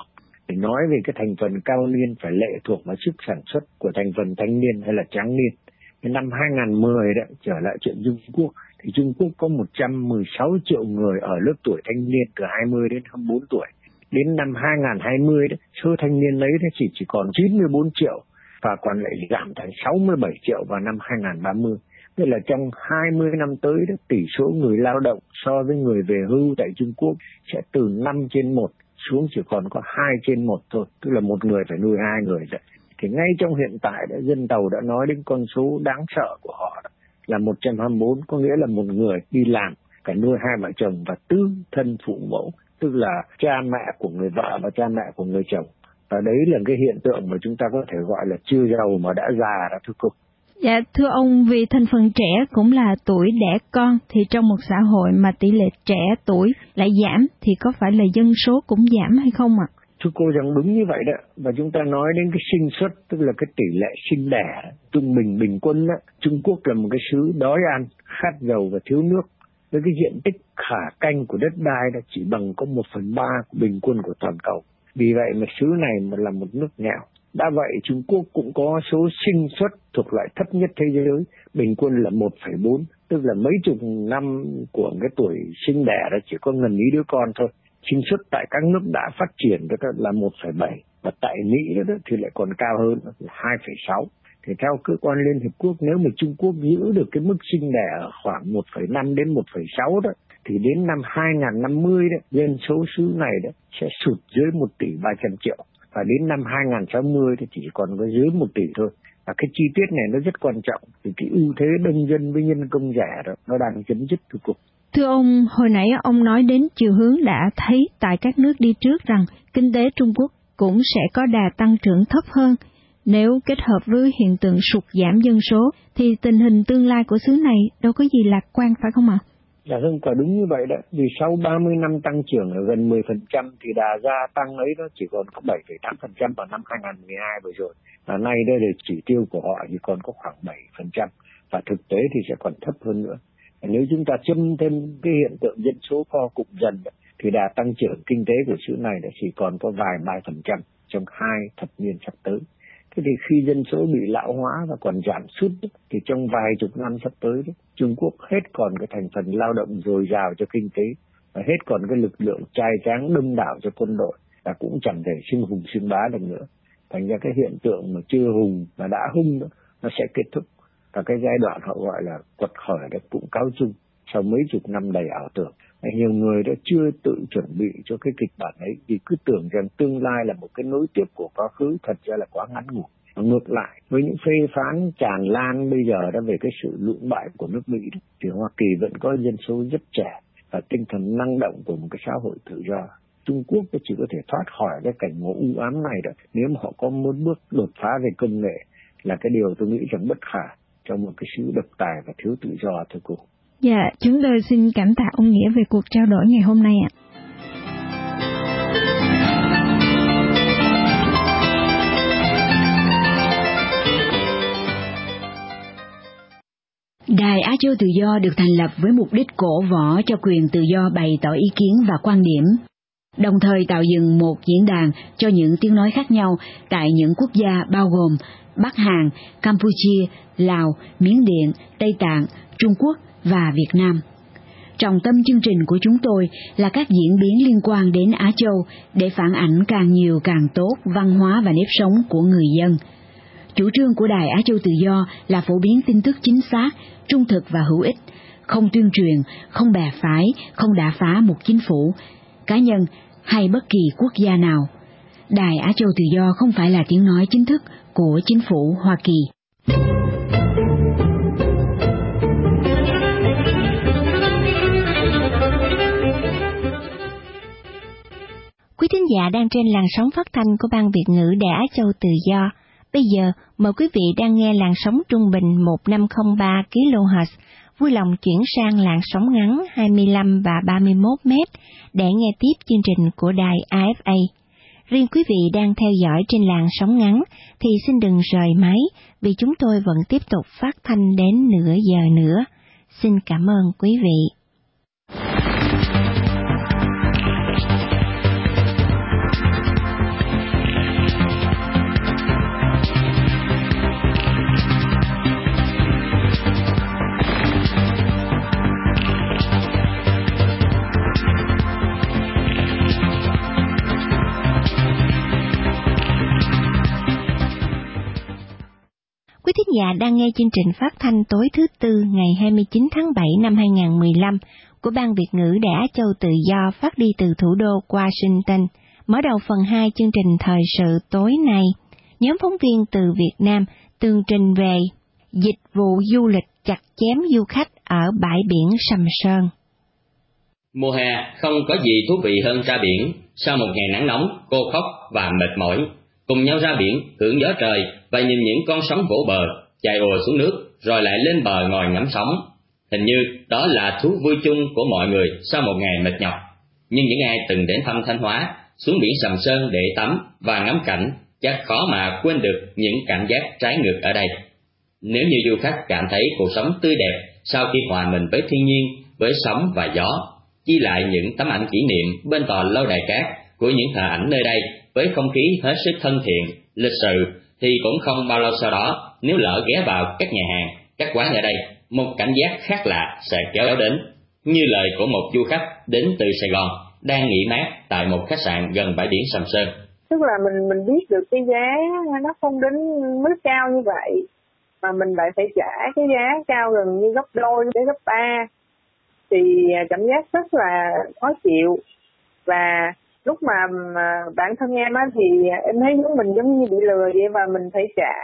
để nói về cái thành phần cao niên phải lệ thuộc vào sức sản xuất của thành phần thanh niên hay là tráng niên. Cái năm 2010 đó, trở lại chuyện Trung Quốc, thì Trung Quốc có 116 triệu người ở lớp tuổi thanh niên từ 20 đến 24 tuổi. Đến năm 2020 đó, số thanh niên ấy chỉ còn 94 triệu và còn lại giảm thành 67 triệu vào năm 2030. Tức là trong 20 năm tới đó, tỷ số người lao động so với người về hưu tại Trung Quốc sẽ từ 5/1 xuống chỉ còn có 2/1 thôi, tức là một người phải nuôi 2 người rồi. Thì ngay trong hiện tại đã, dân Tàu đã nói đến con số đáng sợ của họ đó, là 124, có nghĩa là một người đi làm phải nuôi 2 vợ chồng và tứ thân phụ mẫu, tức là cha mẹ của người vợ và cha mẹ của người chồng. Và đấy là cái hiện tượng mà chúng ta có thể gọi là chưa giàu mà đã già đó, thưa cô. Dạ, thưa ông, vì thành phần trẻ cũng là tuổi đẻ con, thì trong một xã hội mà tỷ lệ trẻ tuổi lại giảm thì có phải là dân số cũng giảm hay không ạ? Thưa cô rằng đúng như vậy đó. Và chúng ta nói đến cái sinh suất, tức là cái tỷ lệ sinh đẻ trung bình bình quân đó. Trung Quốc là một cái xứ đói ăn, khát dầu và thiếu nước. Với cái diện tích khả canh của đất đai đó chỉ bằng có 1/3 của bình quân của toàn cầu. Vì vậy mà xứ này mà là một nước nghèo. Đã vậy Trung Quốc cũng có số sinh suất thuộc loại thấp nhất thế giới, bình quân là 1,4, tức là mấy chục năm của cái tuổi sinh đẻ đó chỉ có gần ý đứa con thôi. Sinh suất tại các nước đã phát triển đó là 1,7, và tại Mỹ đó thì lại còn cao hơn là 2,6. Thì theo cơ quan Liên Hiệp Quốc, nếu mà Trung Quốc giữ được cái mức sinh đẻ ở khoảng 1,5 đến 1,6 đó, thì đến năm 2050 đó, dân số xứ này đó sẽ sụt dưới 1 tỷ 300 triệu. Và đến năm 2060 thì chỉ còn có dưới 1 tỷ thôi. Và cái chi tiết này nó rất quan trọng, vì cái ưu thế đông dân với nhân công rẻ đó, nó đang chấm dứt từ cục. Thưa ông, hồi nãy ông nói đến chiều hướng đã thấy tại các nước đi trước rằng kinh tế Trung Quốc cũng sẽ có đà tăng trưởng thấp hơn. Nếu kết hợp với hiện tượng sụt giảm dân số, thì tình hình tương lai của xứ này đâu có gì lạc quan, phải không ạ? Dạ vâng, quả đúng như vậy đó. Vì sau 30 năm tăng trưởng ở gần 10% thì đà gia tăng ấy nó chỉ còn có 7,8% vào năm 2012 vừa rồi. Và nay đây là chỉ tiêu của họ thì còn có khoảng 7%. Và thực tế thì sẽ còn thấp hơn nữa. Và nếu chúng ta châm thêm cái hiện tượng dân số co cụm dần thì đà tăng trưởng kinh tế của xứ này chỉ còn có vài 3% trong 2 thập niên sắp tới. Thế thì khi dân số bị lão hóa và còn giảm sút thì trong vài chục năm sắp tới Trung Quốc hết còn cái thành phần lao động dồi dào cho kinh tế và hết còn cái lực lượng trai tráng đông đảo cho quân đội, và cũng chẳng thể xưng hùng xưng bá được nữa. Thành ra cái hiện tượng mà chưa hùng và đã hung đó, nó sẽ kết thúc, và cái giai đoạn họ gọi là quật khởi đó cũng cáo chung sau mấy chục năm đầy ảo tưởng. Và nhiều người đã chưa tự chuẩn bị cho cái kịch bản ấy, vì cứ tưởng rằng tương lai là một cái nối tiếp của quá khứ, thật ra là quá ngắn ngủi. Ngược lại, với những phê phán tràn lan bây giờ đã về cái sự lụn bại của nước Mỹ đó, thì Hoa Kỳ vẫn có dân số rất trẻ và tinh thần năng động của một cái xã hội tự do. Trung Quốc chỉ có thể thoát khỏi cái cảnh ngộ u ám này đó nếu mà họ có một bước đột phá về công nghệ, là cái điều tôi nghĩ rằng bất khả trong một cái xứ độc tài và thiếu tự do, thưa cô. Dạ, chúng tôi xin cảm tạ ông Nghĩa về cuộc trao đổi ngày hôm nay ạ. Đài Á Châu Tự Do được thành lập với mục đích cổ võ cho quyền tự do bày tỏ ý kiến và quan điểm, đồng thời tạo dựng một diễn đàn cho những tiếng nói khác nhau tại những quốc gia bao gồm Bắc Hàn, Campuchia, Lào, Miến Điện, Tây Tạng, Trung Quốc và Việt Nam. Trọng tâm chương trình của chúng tôi là các diễn biến liên quan đến Á Châu để phản ảnh càng nhiều càng tốt văn hóa và nếp sống của người dân. Chủ trương của Đài Á Châu Tự Do là phổ biến tin tức chính xác, trung thực và hữu ích, không tuyên truyền, không bè phái, không đả phá một chính phủ, cá nhân hay bất kỳ quốc gia nào. Đài Á Châu Tự Do không phải là tiếng nói chính thức của chính phủ Hoa Kỳ. Quý thính giả đang trên làn sóng phát thanh của Ban Việt ngữ Đài Á Châu Tự Do. Bây giờ, mời quý vị đang nghe làn sóng trung bình 1503 kHz, vui lòng chuyển sang làn sóng ngắn 25 và 31 m để nghe tiếp chương trình của đài AFA. Riêng quý vị đang theo dõi trên làn sóng ngắn thì xin đừng rời máy, vì chúng tôi vẫn tiếp tục phát thanh đến nửa giờ nữa. Xin cảm ơn quý vị. giả đang nghe chương trình phát thanh tối thứ Tư ngày 29 tháng 7 năm 2015 của Ban Việt ngữ Đài Á Châu Tự Do phát đi từ thủ đô Washington. Mở đầu phần 2 chương trình thời sự tối nay, nhóm phóng viên từ Việt Nam tường trình về dịch vụ du lịch chặt chém du khách ở bãi biển Sầm Sơn. Mùa hè không có gì thú vị hơn ra biển sau một ngày nắng nóng, khô khốc và mệt mỏi. Cùng nhau ra biển, hưởng gió trời và nhìn những con sóng vỗ bờ, chạy ùa xuống nước, rồi lại lên bờ ngồi ngắm sóng. Hình như đó là thú vui chung của mọi người sau một ngày mệt nhọc. Nhưng những ai từng đến thăm Thanh Hóa, xuống biển Sầm Sơn để tắm và ngắm cảnh, chắc khó mà quên được những cảm giác trái ngược ở đây. Nếu như du khách cảm thấy cuộc sống tươi đẹp sau khi hòa mình với thiên nhiên, với sóng và gió, ghi lại những tấm ảnh kỷ niệm bên tòa lâu đài cát của những thợ ảnh nơi đây với không khí hết sức thân thiện, lịch sự, thì cũng không bao lâu sau đó, nếu lỡ ghé vào các nhà hàng, các quán ở đây, một cảm giác khác lạ sẽ kéo đến, như lời của một du khách đến từ Sài Gòn đang nghỉ mát tại một khách sạn gần bãi biển Sầm Sơn. Tức là mình biết được cái giá nó không đến mức cao như vậy, mà mình lại phải trả cái giá cao gần như gấp đôi đến gấp 3, thì cảm giác rất là khó chịu. Và lúc mà bản thân em á thì em thấy mình giống như bị lừa vậy, và mình phải trả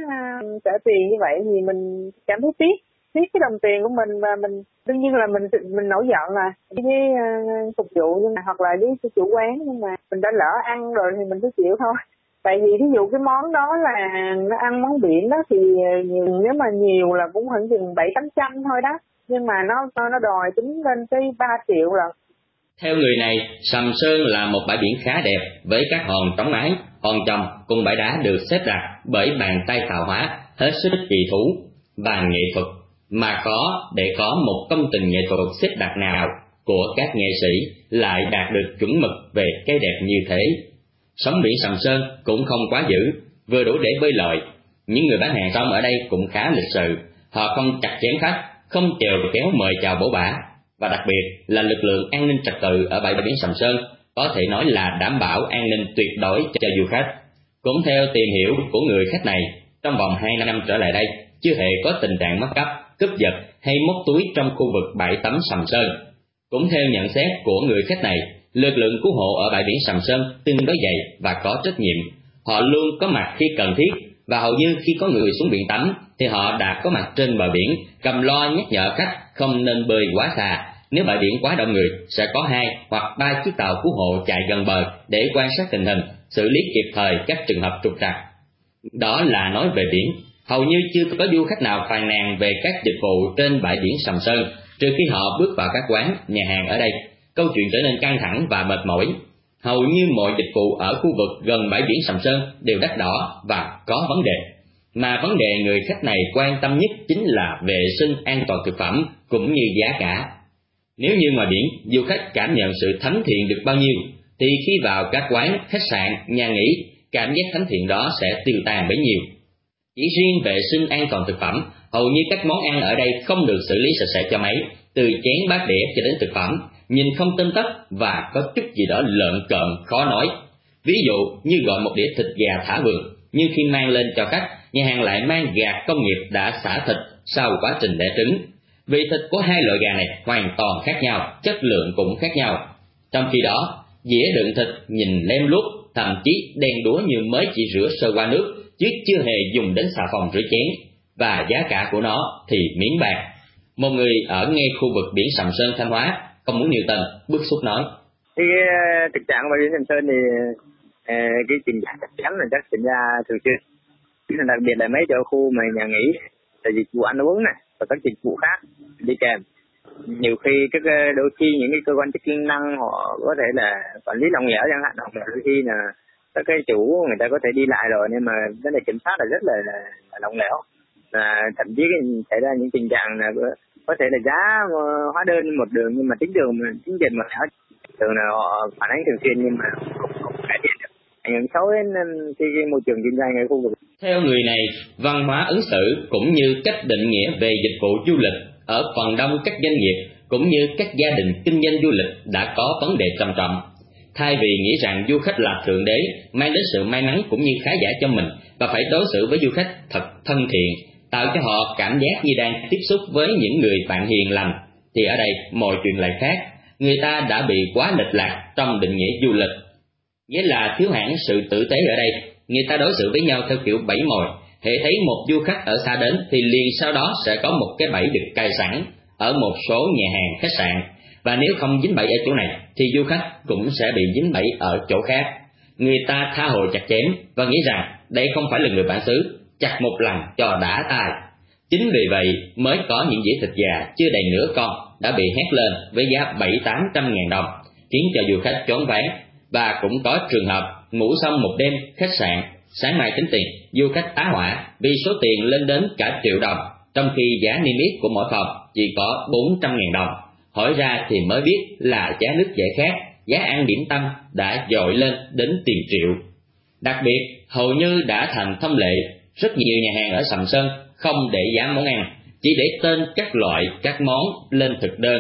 tiền như vậy thì mình cảm thấy tiếc cái đồng tiền của mình, và mình đương nhiên là mình nổi giận với phục vụ, nhưng mà hoặc là với chủ quán, nhưng mà mình đã lỡ ăn rồi thì mình cứ chịu thôi. Tại vì ví dụ cái món đó là nó ăn món biển đó thì nếu mà nhiều là cũng khoảng chừng 700-800 thôi đó, nhưng mà nó đòi tính lên tới 3 triệu rồi. Theo người này, Sầm Sơn là một bãi biển khá đẹp với các hòn trống mái, hòn chồng cùng bãi đá được xếp đặt bởi bàn tay tạo hóa hết sức kỳ thú và nghệ thuật, mà để có một công trình nghệ thuật xếp đặt nào của các nghệ sĩ lại đạt được chuẩn mực về cái đẹp như thế. Sóng biển Sầm Sơn cũng không quá dữ, vừa đủ để bơi lội. Những người bán hàng rong ở đây cũng khá lịch sự, họ không chặt chém khách, không chèo kéo mời chào bổ bả, và đặc biệt là lực lượng an ninh trật tự ở bãi biển Sầm Sơn có thể nói là đảm bảo an ninh tuyệt đối cho du khách. Cũng theo tìm hiểu của người khách này, trong vòng 2 năm trở lại đây chưa hề có tình trạng mất cắp, cướp giật hay móc túi trong khu vực bãi tắm Sầm Sơn. Cũng theo nhận xét của người khách này, lực lượng cứu hộ ở bãi biển Sầm Sơn tương đối dày và có trách nhiệm. Họ luôn có mặt khi cần thiết, và hầu như khi có người xuống biển tắm thì họ đã có mặt trên bờ biển, cầm loa nhắc nhở khách không nên bơi quá xa. Nếu bãi biển quá đông người, sẽ có 2 hoặc 3 chiếc tàu cứu hộ chạy gần bờ để quan sát tình hình, xử lý kịp thời các trường hợp trục trặc. Đó là nói về biển. Hầu như chưa có du khách nào phàn nàn về các dịch vụ trên bãi biển Sầm Sơn, trừ khi họ bước vào các quán, nhà hàng ở đây. Câu chuyện trở nên căng thẳng và mệt mỏi. Hầu như mọi dịch vụ ở khu vực gần bãi biển Sầm Sơn đều đắt đỏ và có vấn đề. Mà vấn đề người khách này quan tâm nhất chính là vệ sinh an toàn thực phẩm cũng như giá cả. Nếu như ngoài biển, du khách cảm nhận sự thánh thiện được bao nhiêu, thì khi vào các quán, khách sạn, nhà nghỉ, cảm giác thánh thiện đó sẽ tiêu tan bấy nhiêu. Chỉ riêng vệ sinh an toàn thực phẩm, hầu như các món ăn ở đây không được xử lý sạch sẽ cho mấy, từ chén bát đĩa cho đến thực phẩm, nhìn không tươm tất và có chút gì đó lợn cợn khó nói. Ví dụ như gọi một đĩa thịt gà thả vườn, nhưng khi mang lên cho khách, nhà hàng lại mang gà công nghiệp đã xả thịt sau quá trình đẻ trứng. Vị thịt của 2 loại gà này hoàn toàn khác nhau, chất lượng cũng khác nhau. Trong khi đó, dĩa đựng thịt nhìn lem luốc, thậm chí đen đúa như mới chỉ rửa sơ qua nước, chứ chưa hề dùng đến xà phòng rửa chén, và giá cả của nó thì miếng bạc. Một người ở ngay khu vực biển Sầm Sơn, Thanh Hóa, không muốn nêu tên, bức xúc nói: Cái thực trạng bãi biển Sầm Sơn thì cái tình trạng chắc chắn là chắc xảy ra thường xuyên, đặc biệt là mấy chỗ khu mà nhà nghỉ, là dịch vụ ăn uống này và các dịch vụ khác đi kèm. Nhiều khi đôi khi những cái cơ quan chức năng họ có thể là quản lý lòng lẻo chẳng hạn, hoặc là đôi khi là các cái chủ người ta có thể đi lại rồi, nhưng mà vấn đề kiểm soát là rất là lòng lẻo, và thậm chí xảy ra những tình trạng là có thể là giá hóa đơn một đường nhưng mà tính tiền một lẻo, thường là họ phản ánh thường xuyên nhưng mà không cải thiện được, ảnh hưởng xấu đến cái môi trường kinh doanh ở khu vực. Theo người này, văn hóa ứng xử cũng như cách định nghĩa về dịch vụ du lịch ở phần đông các doanh nghiệp cũng như các gia đình kinh doanh du lịch đã có vấn đề trầm trọng. Thay vì nghĩ rằng du khách là thượng đế, mang đến sự may mắn cũng như khá giả cho mình, và phải đối xử với du khách thật thân thiện, tạo cho họ cảm giác như đang tiếp xúc với những người bạn hiền lành, thì ở đây mọi chuyện lại khác. Người ta đã bị quá lệch lạc trong định nghĩa du lịch, nghĩa là thiếu hẳn sự tử tế ở đây. Người ta đối xử với nhau theo kiểu bẫy mồi, hễ thấy một du khách ở xa đến thì liền sau đó sẽ có một cái bẫy được cài sẵn ở một số nhà hàng, khách sạn, và nếu không dính bẫy ở chỗ này thì du khách cũng sẽ bị dính bẫy ở chỗ khác. Người ta tha hồ chặt chém và nghĩ rằng đây không phải là người bản xứ, chặt một lần cho đã tài. Chính vì vậy mới có những dĩa thịt già chưa đầy nửa con đã bị hét lên với giá 700-800 ngàn đồng, khiến cho du khách choáng váng. Và cũng có trường hợp ngủ xong một đêm khách sạn, sáng mai tính tiền, du khách tá hỏa vì số tiền lên đến cả triệu đồng, trong khi giá niêm yết của mỗi phòng chỉ có 400 ngàn đồng. Hỏi ra thì mới biết là giá nước giải khát, giá ăn điểm tâm đã dội lên đến tiền triệu. Đặc biệt, hầu như đã thành thông lệ, rất nhiều nhà hàng ở Sầm Sơn không để giá món ăn, chỉ để tên các loại các món lên thực đơn.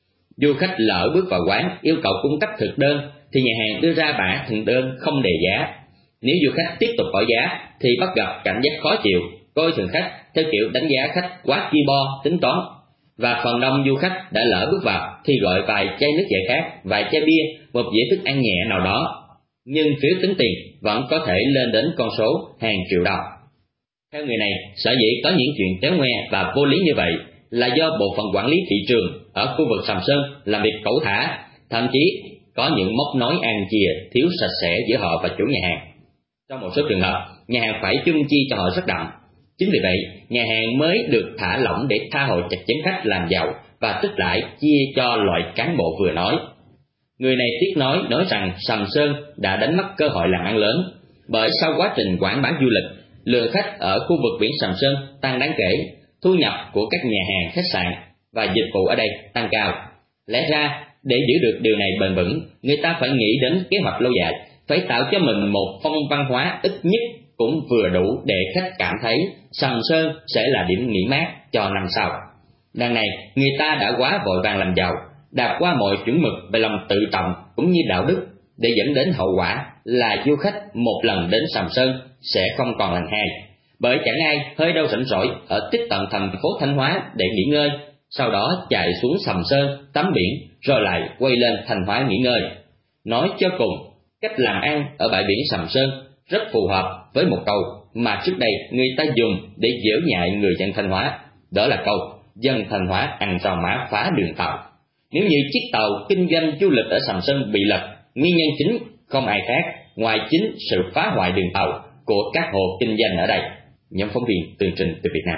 Du khách lỡ bước vào quán yêu cầu cung cấp thực đơn thì nhà hàng đưa ra bảng thực đơn không đề giá. Nếu du khách tiếp tục hỏi giá thì bắt gặp cảm giác khó chịu, coi thường khách theo kiểu đánh giá khách quá chi bo tính toán. Và phần đông du khách đã lỡ bước vào thì gọi vài chai nước giải khát, vài chai bia, một dĩa thức ăn nhẹ nào đó, nhưng phiếu tính tiền vẫn có thể lên đến con số hàng triệu đồng. Theo người này, sở dĩ có những chuyện téo ngoe và vô lý như vậy là do bộ phận quản lý thị trường ở khu vực Sầm Sơn làm việc cẩu thả, thậm chí có những móc nối ăn chia thiếu sạch sẽ giữa họ và chủ nhà hàng. Trong một số trường hợp, nhà hàng phải chung chi cho họ rất đậm. Chính vì vậy, nhà hàng mới được thả lỏng để tha hồ chặt chém khách làm giàu và tích lãi chia cho loại cán bộ vừa nói. Người này tiếc nói rằng Sầm Sơn đã đánh mất cơ hội làm ăn lớn, bởi sau quá trình quảng bá du lịch, lượng khách ở khu vực biển Sầm Sơn tăng đáng kể, thu nhập của các nhà hàng, khách sạn và dịch vụ ở đây tăng cao. Lẽ ra, để giữ được điều này bền vững, người ta phải nghĩ đến kế hoạch lâu dài, phải tạo cho mình một phong văn hóa ít nhất cũng vừa đủ để khách cảm thấy Sầm Sơn sẽ là điểm nghỉ mát cho năm sau. Đằng này, người ta đã quá vội vàng làm giàu, đạt qua mọi chuẩn mực về lòng tự trọng cũng như đạo đức, để dẫn đến hậu quả là du khách một lần đến Sầm Sơn sẽ không còn lần hai, bởi chẳng ai hơi đâu rảnh rỗi ở tích tận thành phố Thanh Hóa để nghỉ ngơi, sau đó chạy xuống Sầm Sơn tắm biển rồi lại quay lên Thanh Hóa nghỉ ngơi. Nói cho cùng, cách làm ăn ở bãi biển Sầm Sơn rất phù hợp với một câu mà trước đây người ta dùng để giễu nhại người dân Thanh Hóa, đó là câu dân Thanh Hóa ăn rau má phá đường tàu. Nếu như chiếc tàu kinh doanh du lịch ở Sầm Sơn bị lật, nguyên nhân chính không ai khác ngoài chính sự phá hoại đường tàu của các hộ kinh doanh ở đây. Nhóm phóng viên tường trình từ Việt Nam.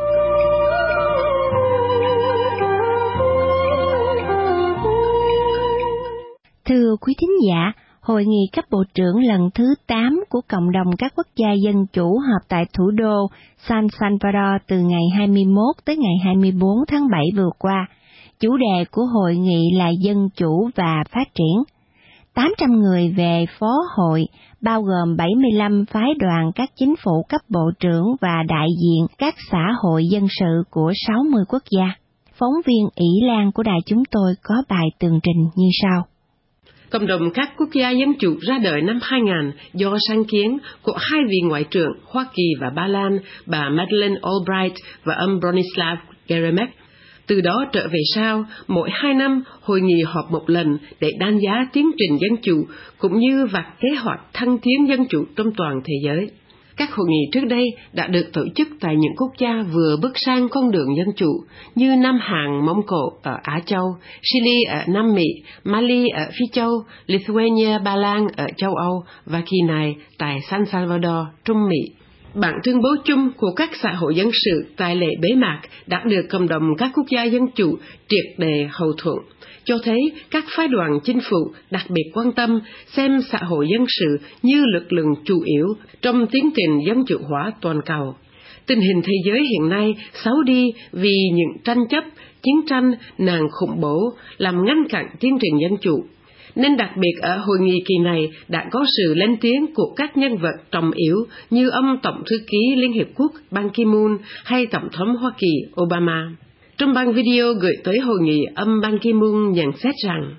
Thưa quý thính giả, Hội nghị cấp bộ trưởng lần thứ 8 của Cộng đồng các quốc gia dân chủ họp tại thủ đô San Salvador từ ngày 21 tới ngày 24 tháng 7 vừa qua. Chủ đề của hội nghị là dân chủ và phát triển. 800 người về phó hội, bao gồm 75 phái đoàn các chính phủ cấp bộ trưởng và đại diện các xã hội dân sự của 60 quốc gia. Phóng viên Ỷ Lan của đài chúng tôi có bài tường trình như sau. Cộng đồng các quốc gia dân chủ ra đời năm 2000 do sáng kiến của hai vị ngoại trưởng Hoa Kỳ và Ba Lan, bà Madeleine Albright và ông Bronislaw Geremek. Từ đó trở về sau, mỗi 2 năm, hội nghị họp một lần để đánh giá tiến trình dân chủ, cũng như vạch kế hoạch thăng tiến dân chủ trong toàn thế giới. Các hội nghị trước đây đã được tổ chức tại những quốc gia vừa bước sang con đường dân chủ, như Nam Hàn, Mông Cổ ở Á Châu, Chile ở Nam Mỹ, Mali ở Phi Châu, Lithuania, Ba Lan ở châu Âu, và kỳ này tại San Salvador, Trung Mỹ. Bản tuyên bố chung của các xã hội dân sự tại lễ bế mạc đã được cộng đồng các quốc gia dân chủ triệt để hậu thuẫn, cho thấy các phái đoàn chính phủ đặc biệt quan tâm xem xã hội dân sự như lực lượng chủ yếu trong tiến trình dân chủ hóa toàn cầu. Tình hình thế giới hiện nay xấu đi vì những tranh chấp, chiến tranh, nạn khủng bố làm ngăn chặn tiến trình dân chủ. Nên đặc biệt ở hội nghị kỳ này đã có sự lên tiếng của các nhân vật trọng yếu như ông Tổng thư ký Liên Hiệp Quốc Ban Ki-moon hay Tổng thống Hoa Kỳ Obama. Trong băng video gửi tới hội nghị, ông Ban Ki-moon nhận xét rằng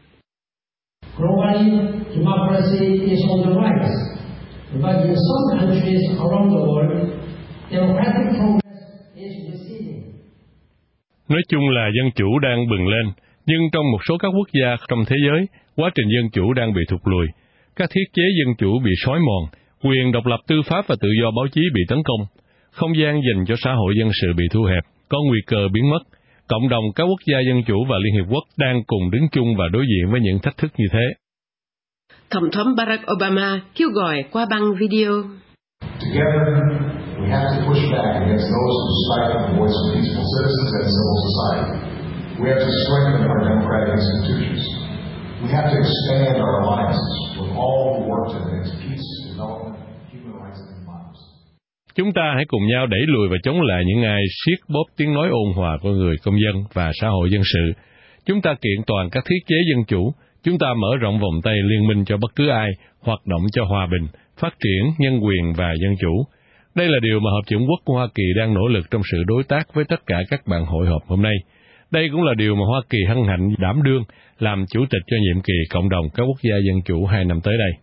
Globally, democracy is on the rise, but in some countries around the world, democratic progress is Nói chung là dân chủ đang bừng lên, nhưng trong một số các quốc gia trong thế giới, quá trình dân chủ đang bị thụt lùi. Các thiết chế dân chủ bị xói mòn, quyền độc lập tư pháp và tự do báo chí bị tấn công. Không gian dành cho xã hội dân sự bị thu hẹp, có nguy cơ biến mất. Cộng đồng các quốc gia dân chủ và Liên Hiệp Quốc đang cùng đứng chung và đối diện với những thách thức như thế. Tổng thống Barack Obama kêu gọi qua băng video. Together, we have to push back against those who stifle the voice of peaceful citizens and civil society. We have to strengthen our democratic institutions. We have to expand our alliances with all who work to advance peace, development, human rights, and democracy. Chúng ta hãy cùng nhau đẩy lùi và chống lại những ai siết bóp tiếng nói ôn hòa của người công dân và xã hội dân sự. Chúng ta kiện toàn các thiết chế dân chủ. Chúng ta mở rộng vòng tay liên minh cho bất cứ ai hoạt động cho hòa bình, phát triển, nhân quyền và dân chủ. Đây là điều mà Hợp chủng quốc của Hoa Kỳ đang nỗ lực trong sự đối tác với tất cả các bạn hội họp hôm nay. Đây cũng là điều mà Hoa Kỳ hân hạnh đảm đương làm chủ tịch cho nhiệm kỳ Cộng đồng các quốc gia dân chủ 2 năm tới đây.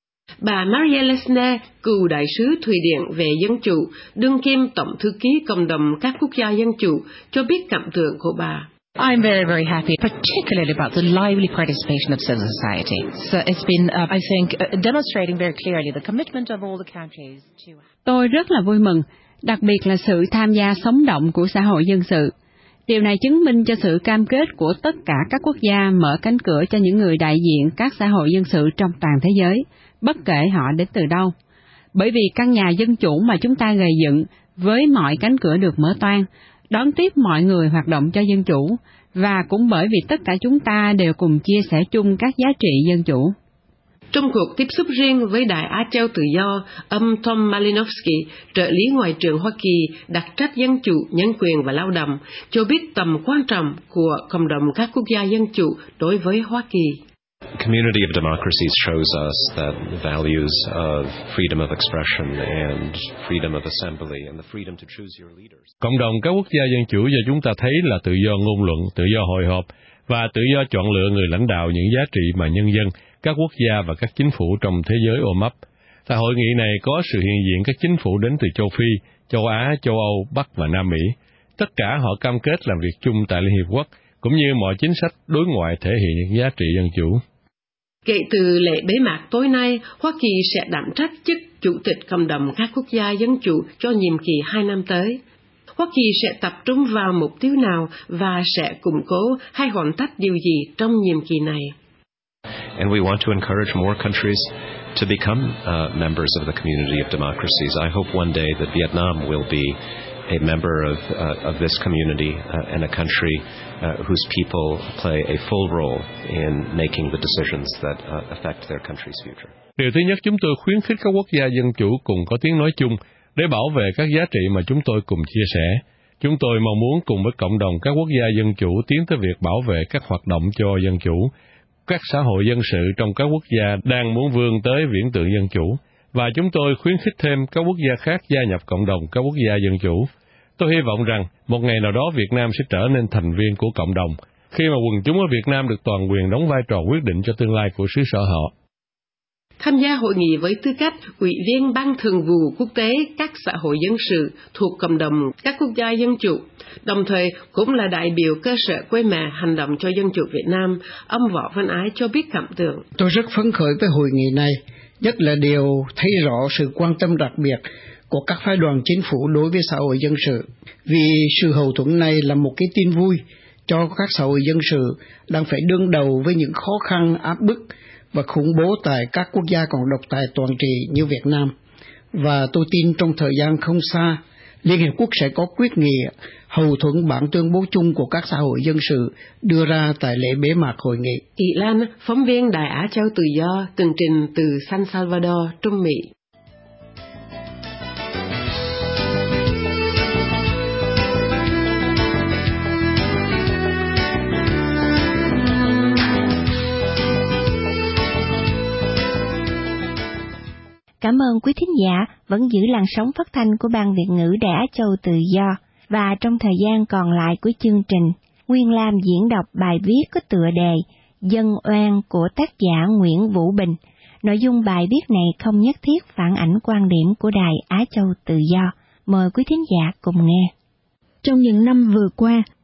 Bà Maria Lesner, cựu đại sứ Thụy Điển về dân chủ, đương kim tổng thư ký Cộng đồng các quốc gia dân chủ, cho biết cảm tưởng của bà. I'm very, very happy, particularly about the lively participation of civil society. So it's been, I think, demonstrating very clearly the commitment of all the countries to... Tôi rất là vui mừng, đặc biệt là sự tham gia sống động của xã hội dân sự. Điều này chứng minh cho sự cam kết của tất cả các quốc gia mở cánh cửa cho những người đại diện các xã hội dân sự trong toàn thế giới, bất kể họ đến từ đâu. Bởi vì căn nhà dân chủ mà chúng ta gây dựng, với mọi cánh cửa được mở toang, đón tiếp mọi người hoạt động cho dân chủ, và cũng bởi vì tất cả chúng ta đều cùng chia sẻ chung các giá trị dân chủ. Trong cuộc tiếp xúc riêng với Đài Á Châu Tự Do, ông Tom Malinowski, trợ lý Ngoại trưởng Hoa Kỳ đặc trách dân chủ, nhân quyền và lao động, cho biết tầm quan trọng của cộng đồng các quốc gia dân chủ đối với Hoa Kỳ. Community of democracies shows us that values of freedom of expression and freedom of assembly and the freedom to choose your leaders. Cộng đồng các quốc gia dân chủ cho chúng ta thấy là tự do ngôn luận, tự do hội họp và tự do chọn lựa người lãnh đạo những giá trị mà nhân dân, các quốc gia và các chính phủ trong thế giới ôm ấp. Tại hội nghị này có sự hiện diện các chính phủ đến từ châu Phi, châu Á, châu Âu, Bắc và Nam Mỹ. Tất cả họ cam kết làm việc chung tại Liên Hiệp Quốc, cũng như mọi chính sách đối ngoại thể hiện những giá trị dân chủ. Kể từ lễ bế mạc tối nay, Hoa Kỳ sẽ đảm trách chức Chủ tịch Cộng đồng các quốc gia dân chủ cho nhiệm kỳ 2 năm tới. Hoa Kỳ sẽ tập trung vào mục tiêu nào và sẽ củng cố hay hoàn tất điều gì trong nhiệm kỳ này? And we want to encourage more countries to become members of the community of democracies. I hope one day that Vietnam will be a member of this community and a country whose people play a full role in making the decisions that affect their country's future. Điều thứ nhất, chúng tôi khuyến khích các quốc gia dân chủ cùng có tiếng nói chung để bảo vệ các giá trị mà chúng tôi cùng chia sẻ. Chúng tôi mong muốn cùng với cộng đồng các quốc gia dân chủ tiến tới việc bảo vệ các hoạt động cho dân chủ. Các xã hội dân sự trong các quốc gia đang muốn vươn tới viễn tượng dân chủ, và chúng tôi khuyến khích thêm các quốc gia khác gia nhập cộng đồng các quốc gia dân chủ. Tôi hy vọng rằng một ngày nào đó Việt Nam sẽ trở nên thành viên của cộng đồng, khi mà quần chúng ở Việt Nam được toàn quyền đóng vai trò quyết định cho tương lai của xứ sở họ. Tham gia hội nghị với tư cách Ủy viên Ban Thường vụ Quốc tế các xã hội dân sự thuộc cộng đồng các quốc gia dân chủ, đồng thời cũng là đại biểu cơ sở quê mẹ hành động cho dân chủ Việt Nam, ông Võ Văn Ái cho biết cảm tưởng. Tôi rất phấn khởi với hội nghị này, nhất là điều thấy rõ sự quan tâm đặc biệt của các phái đoàn chính phủ đối với xã hội dân sự. Vì sự hậu thuẫn này là một cái tin vui cho các xã hội dân sự đang phải đương đầu với những khó khăn áp bức và khủng bố tại các quốc gia còn độc tài toàn trị như Việt Nam. Và tôi tin trong thời gian không xa, Liên Hiệp Quốc sẽ có quyết nghị hậu thuẫn bản tuyên bố chung của các xã hội dân sự đưa ra tại lễ bế mạc hội nghị. Thị Lan, phóng viên Đài Á Châu Tự Do, tường trình từ San Salvador, Trung Mỹ. Cảm ơn quý thính giả vẫn giữ làn sóng phát thanh của Ban Việt ngữ Đài Á Châu Tự Do. Và trong thời gian còn lại của chương trình, Nguyên Lam diễn đọc bài viết có tựa đề Dân oan của tác giả Nguyễn Vũ Bình. Nội dung bài viết này không nhất thiết phản ảnh quan điểm của Đài Á Châu Tự Do. Mời quý thính giả cùng nghe. Trong những năm vừa qua,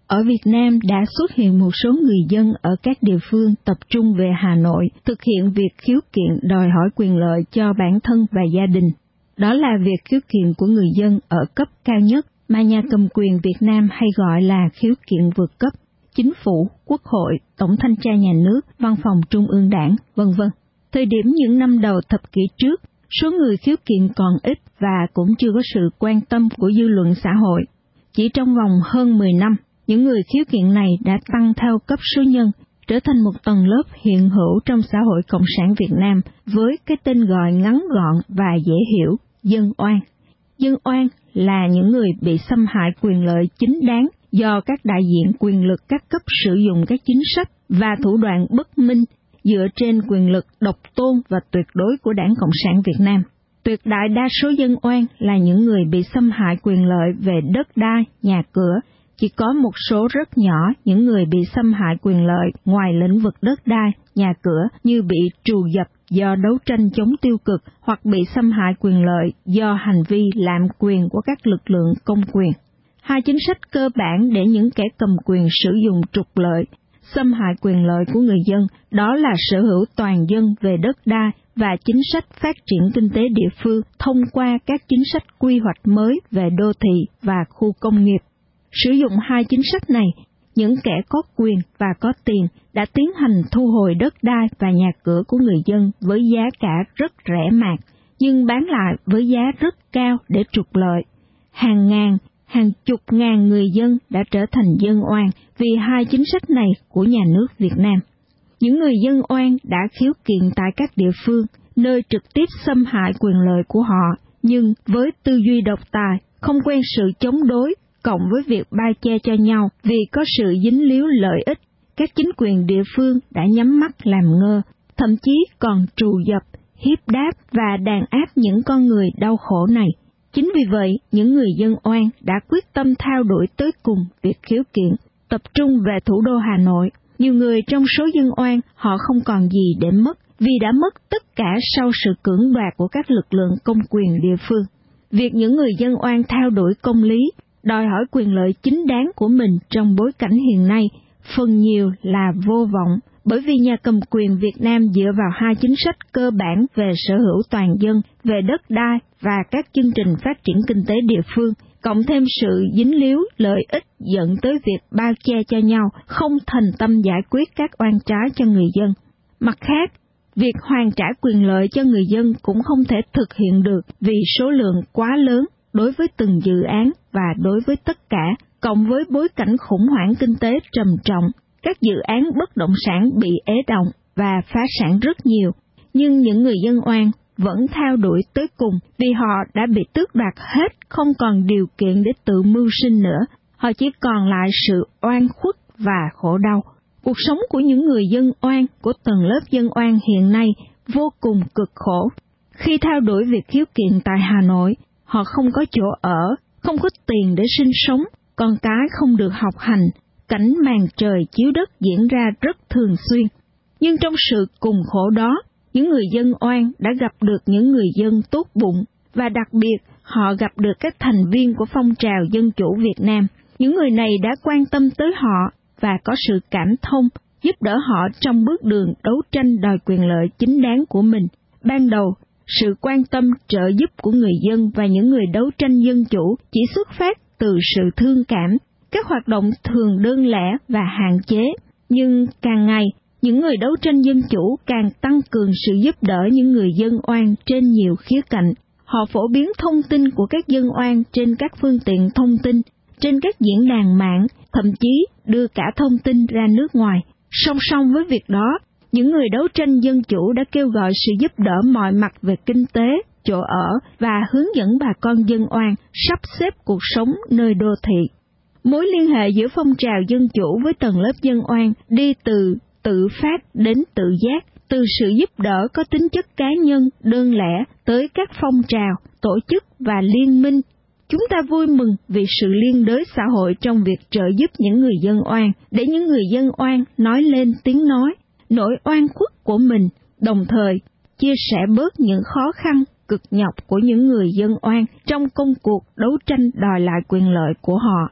Ở Việt Nam đã xuất hiện một số người dân ở các địa phương tập trung về Hà Nội thực hiện việc khiếu kiện đòi hỏi quyền lợi cho bản thân và gia đình. Đó là việc khiếu kiện của người dân ở cấp cao nhất mà nhà cầm quyền Việt Nam hay gọi là khiếu kiện vượt cấp, chính phủ, quốc hội, tổng thanh tra nhà nước, văn phòng trung ương đảng, v.v. Thời điểm những năm đầu thập kỷ trước, số người khiếu kiện còn ít và cũng chưa có sự quan tâm của dư luận xã hội. Chỉ trong vòng hơn 10 năm, những người khiếu kiện này đã tăng theo cấp số nhân, trở thành một tầng lớp hiện hữu trong xã hội Cộng sản Việt Nam với cái tên gọi ngắn gọn và dễ hiểu, dân oan. Dân oan là những người bị xâm hại quyền lợi chính đáng do các đại diện quyền lực các cấp sử dụng các chính sách và thủ đoạn bất minh dựa trên quyền lực độc tôn và tuyệt đối của Đảng Cộng sản Việt Nam. Tuyệt đại đa số dân oan là những người bị xâm hại quyền lợi về đất đai, nhà cửa. Chỉ có một số rất nhỏ những người bị xâm hại quyền lợi ngoài lĩnh vực đất đai, nhà cửa như bị trù dập do đấu tranh chống tiêu cực hoặc bị xâm hại quyền lợi do hành vi lạm quyền của các lực lượng công quyền. Hai chính sách cơ bản để những kẻ cầm quyền sử dụng trục lợi, xâm hại quyền lợi của người dân, đó là sở hữu toàn dân về đất đai và chính sách phát triển kinh tế địa phương thông qua các chính sách quy hoạch mới về đô thị và khu công nghiệp. Sử dụng hai chính sách này, những kẻ có quyền và có tiền đã tiến hành thu hồi đất đai và nhà cửa của người dân với giá cả rất rẻ mạt, nhưng bán lại với giá rất cao để trục lợi. Hàng ngàn, hàng chục ngàn người dân đã trở thành dân oan vì hai chính sách này của nhà nước Việt Nam. Những người dân oan đã khiếu kiện tại các địa phương, nơi trực tiếp xâm hại quyền lợi của họ, nhưng với tư duy độc tài, không quen sự chống đối, cộng với việc bao che cho nhau vì có sự dính líu lợi ích, các chính quyền địa phương đã nhắm mắt làm ngơ, thậm chí còn trù dập, hiếp đáp và đàn áp những con người đau khổ này. Chính vì vậy, những người dân oan đã quyết tâm theo đuổi tới cùng việc khiếu kiện, tập trung về thủ đô Hà Nội. Nhiều người trong số dân oan họ không còn gì để mất vì đã mất tất cả sau sự cưỡng đoạt của các lực lượng công quyền địa phương. Việc những người dân oan theo đuổi công lý, đòi hỏi quyền lợi chính đáng của mình trong bối cảnh hiện nay, phần nhiều là vô vọng, bởi vì nhà cầm quyền Việt Nam dựa vào hai chính sách cơ bản về sở hữu toàn dân, về đất đai và các chương trình phát triển kinh tế địa phương, cộng thêm sự dính líu lợi ích dẫn tới việc bao che cho nhau, không thành tâm giải quyết các oan trái cho người dân. Mặt khác, việc hoàn trả quyền lợi cho người dân cũng không thể thực hiện được vì số lượng quá lớn đối với từng dự án và đối với tất cả, cộng với bối cảnh khủng hoảng kinh tế trầm trọng, các dự án bất động sản bị ế đọng và phá sản rất nhiều, nhưng những người dân oan vẫn theo đuổi tới cùng vì họ đã bị tước đoạt hết, không còn điều kiện để tự mưu sinh nữa. Họ chỉ còn lại sự oan khuất và khổ đau. Cuộc sống của những người dân oan, của tầng lớp dân oan hiện nay vô cùng cực khổ. Khi theo đuổi việc khiếu kiện tại Hà Nội, họ không có chỗ ở, không có tiền để sinh sống, con cái không được học hành, cảnh màn trời chiếu đất diễn ra rất thường xuyên. Nhưng trong sự cùng khổ đó, những người dân oan đã gặp được những người dân tốt bụng, và đặc biệt họ gặp được các thành viên của phong trào dân chủ Việt Nam. Những người này đã quan tâm tới họ và có sự cảm thông, giúp đỡ họ trong bước đường đấu tranh đòi quyền lợi chính đáng của mình. Ban đầu, sự quan tâm trợ giúp của người dân và những người đấu tranh dân chủ chỉ xuất phát từ sự thương cảm, các hoạt động thường đơn lẻ và hạn chế. Nhưng càng ngày, những người đấu tranh dân chủ càng tăng cường sự giúp đỡ những người dân oan trên nhiều khía cạnh. Họ phổ biến thông tin của các dân oan trên các phương tiện thông tin, trên các diễn đàn mạng, thậm chí đưa cả thông tin ra nước ngoài. Song song với việc đó, những người đấu tranh dân chủ đã kêu gọi sự giúp đỡ mọi mặt về kinh tế, chỗ ở và hướng dẫn bà con dân oan sắp xếp cuộc sống nơi đô thị. Mối liên hệ giữa phong trào dân chủ với tầng lớp dân oan đi từ tự phát đến tự giác, từ sự giúp đỡ có tính chất cá nhân, đơn lẻ tới các phong trào, tổ chức và liên minh. Chúng ta vui mừng vì sự liên đới xã hội trong việc trợ giúp những người dân oan, để những người dân oan nói lên tiếng nói, nỗi oan khuất của mình, đồng thời chia sẻ bớt những khó khăn, cực nhọc của những người dân oan trong công cuộc đấu tranh đòi lại quyền lợi của họ.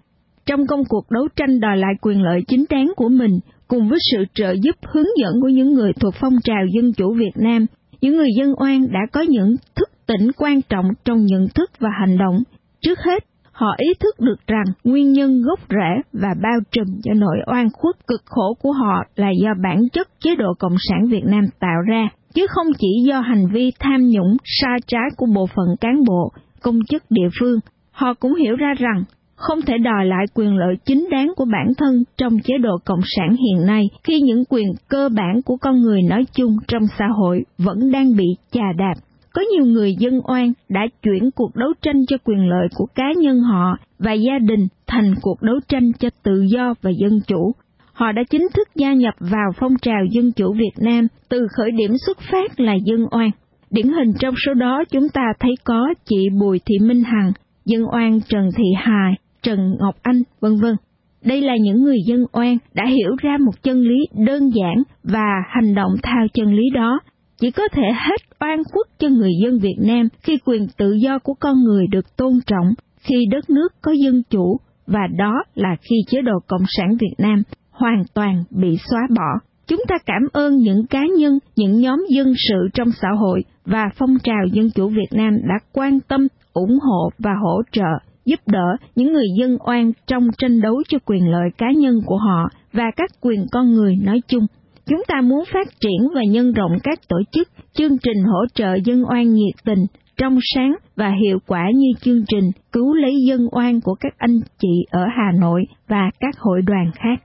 trong công cuộc đấu tranh đòi lại quyền lợi chính đáng của mình, cùng với sự trợ giúp hướng dẫn của những người thuộc phong trào dân chủ Việt Nam, những người dân oan đã có những thức tỉnh quan trọng trong nhận thức và hành động. Trước hết, họ ý thức được rằng nguyên nhân gốc rễ và bao trùm cho nỗi oan khuất cực khổ của họ là do bản chất chế độ Cộng sản Việt Nam tạo ra, chứ không chỉ do hành vi tham nhũng sai trái của bộ phận cán bộ, công chức địa phương. Họ cũng hiểu ra rằng không thể đòi lại quyền lợi chính đáng của bản thân trong chế độ Cộng sản hiện nay khi những quyền cơ bản của con người nói chung trong xã hội vẫn đang bị chà đạp. Có nhiều người dân oan đã chuyển cuộc đấu tranh cho quyền lợi của cá nhân họ và gia đình thành cuộc đấu tranh cho tự do và dân chủ. Họ đã chính thức gia nhập vào phong trào dân chủ Việt Nam từ khởi điểm xuất phát là dân oan. Điển hình trong số đó chúng ta thấy có chị Bùi Thị Minh Hằng, dân oan Trần Thị Hài, Trần Ngọc Anh, v.v. Đây là những người dân oan đã hiểu ra một chân lý đơn giản và hành động theo chân lý đó. Chỉ có thể hết oan khuất cho người dân Việt Nam khi quyền tự do của con người được tôn trọng, khi đất nước có dân chủ, và đó là khi chế độ Cộng sản Việt Nam hoàn toàn bị xóa bỏ. Chúng ta cảm ơn những cá nhân, những nhóm dân sự trong xã hội và phong trào dân chủ Việt Nam đã quan tâm, ủng hộ và hỗ trợ, giúp đỡ những người dân oan trong tranh đấu cho quyền lợi cá nhân của họ và các quyền con người nói chung. Chúng ta muốn phát triển và nhân rộng các tổ chức, chương trình hỗ trợ dân oan nhiệt tình, trong sáng và hiệu quả như chương trình cứu lấy dân oan của các anh chị ở Hà Nội và các hội đoàn khác.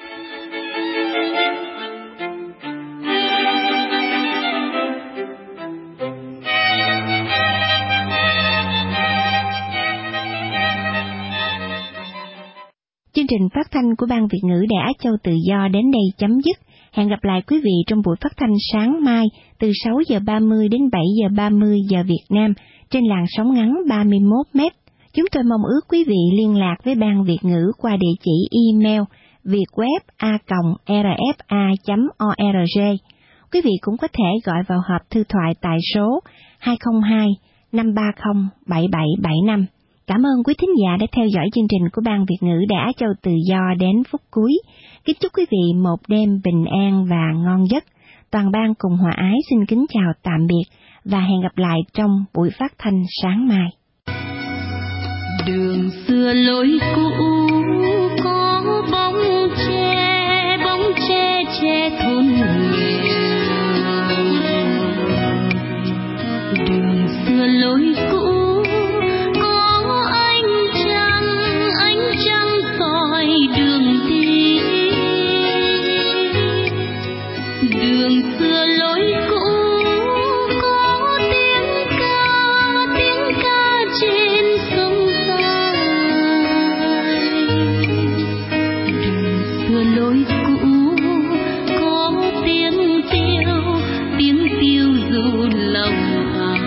Chương trình phát thanh của Ban Việt ngữ Đài Á Châu Tự Do đến đây chấm dứt. Hẹn gặp lại quý vị trong buổi phát thanh sáng mai từ 6 giờ 30 đến 7 giờ 30 giờ Việt Nam trên làn sóng ngắn 31 mét. Chúng tôi mong ước quý vị liên lạc với Ban Việt ngữ qua địa chỉ email vietweb@rfa.org. Quý vị cũng có thể gọi vào hộp thư thoại tại số 202 530 7775. Cảm ơn quý thính giả đã theo dõi chương trình của Ban Việt ngữ Đài Á Châu Tự Do đến phút cuối. Kính chúc quý vị một đêm bình an và ngon giấc. Toàn ban cùng hòa ái xin kính chào tạm biệt và hẹn gặp lại trong buổi phát thanh sáng mai. Đường xưa lối cũ có bóng tre che thôn nghèo. Đường xưa lối cũ đường đi, đường xưa lối cũ có tiếng ca trên sông dài. Đường xưa lối cũ có tiếng tiêu ru lòng ai.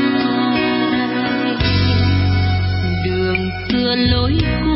Đường xưa lối cũ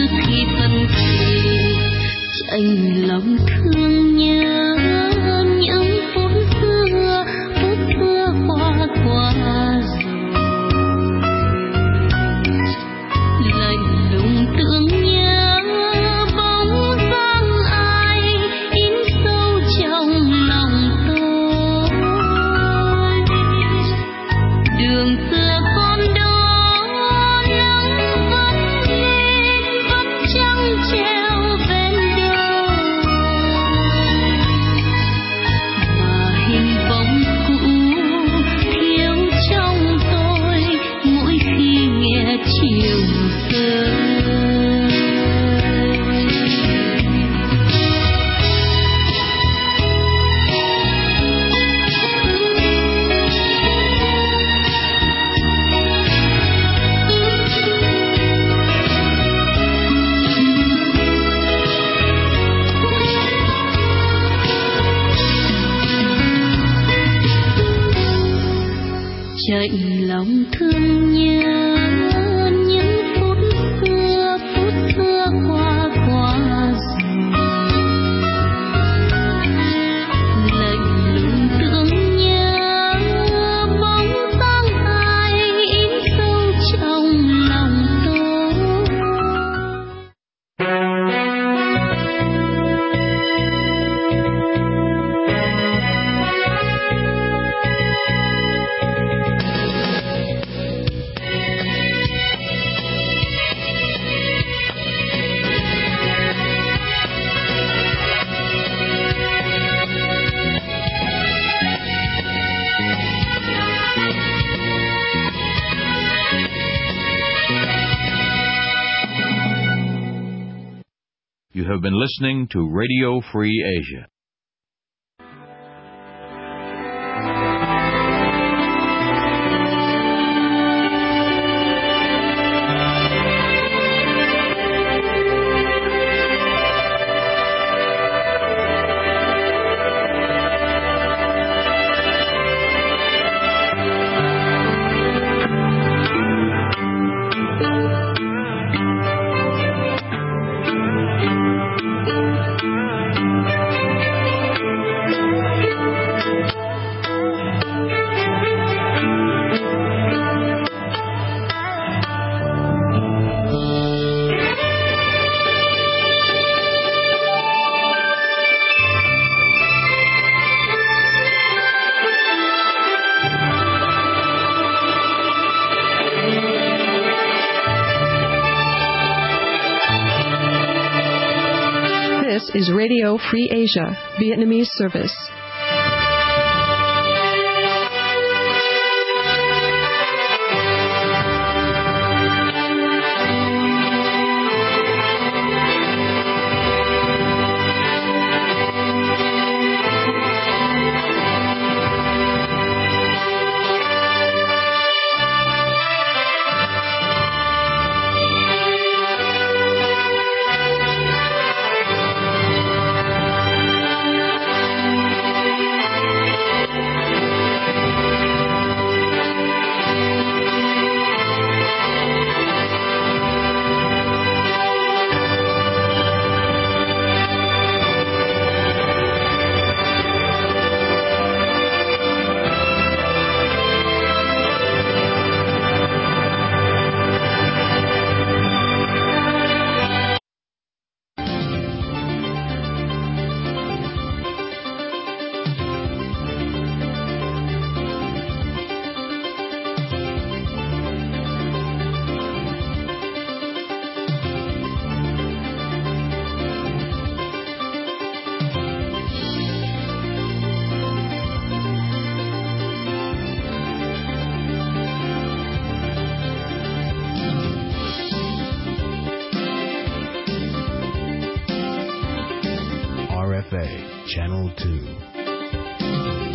anh lòng thương nhớ have been listening to Radio Free Asia. This is Radio Free Asia, Vietnamese service. RFA, Channel 2.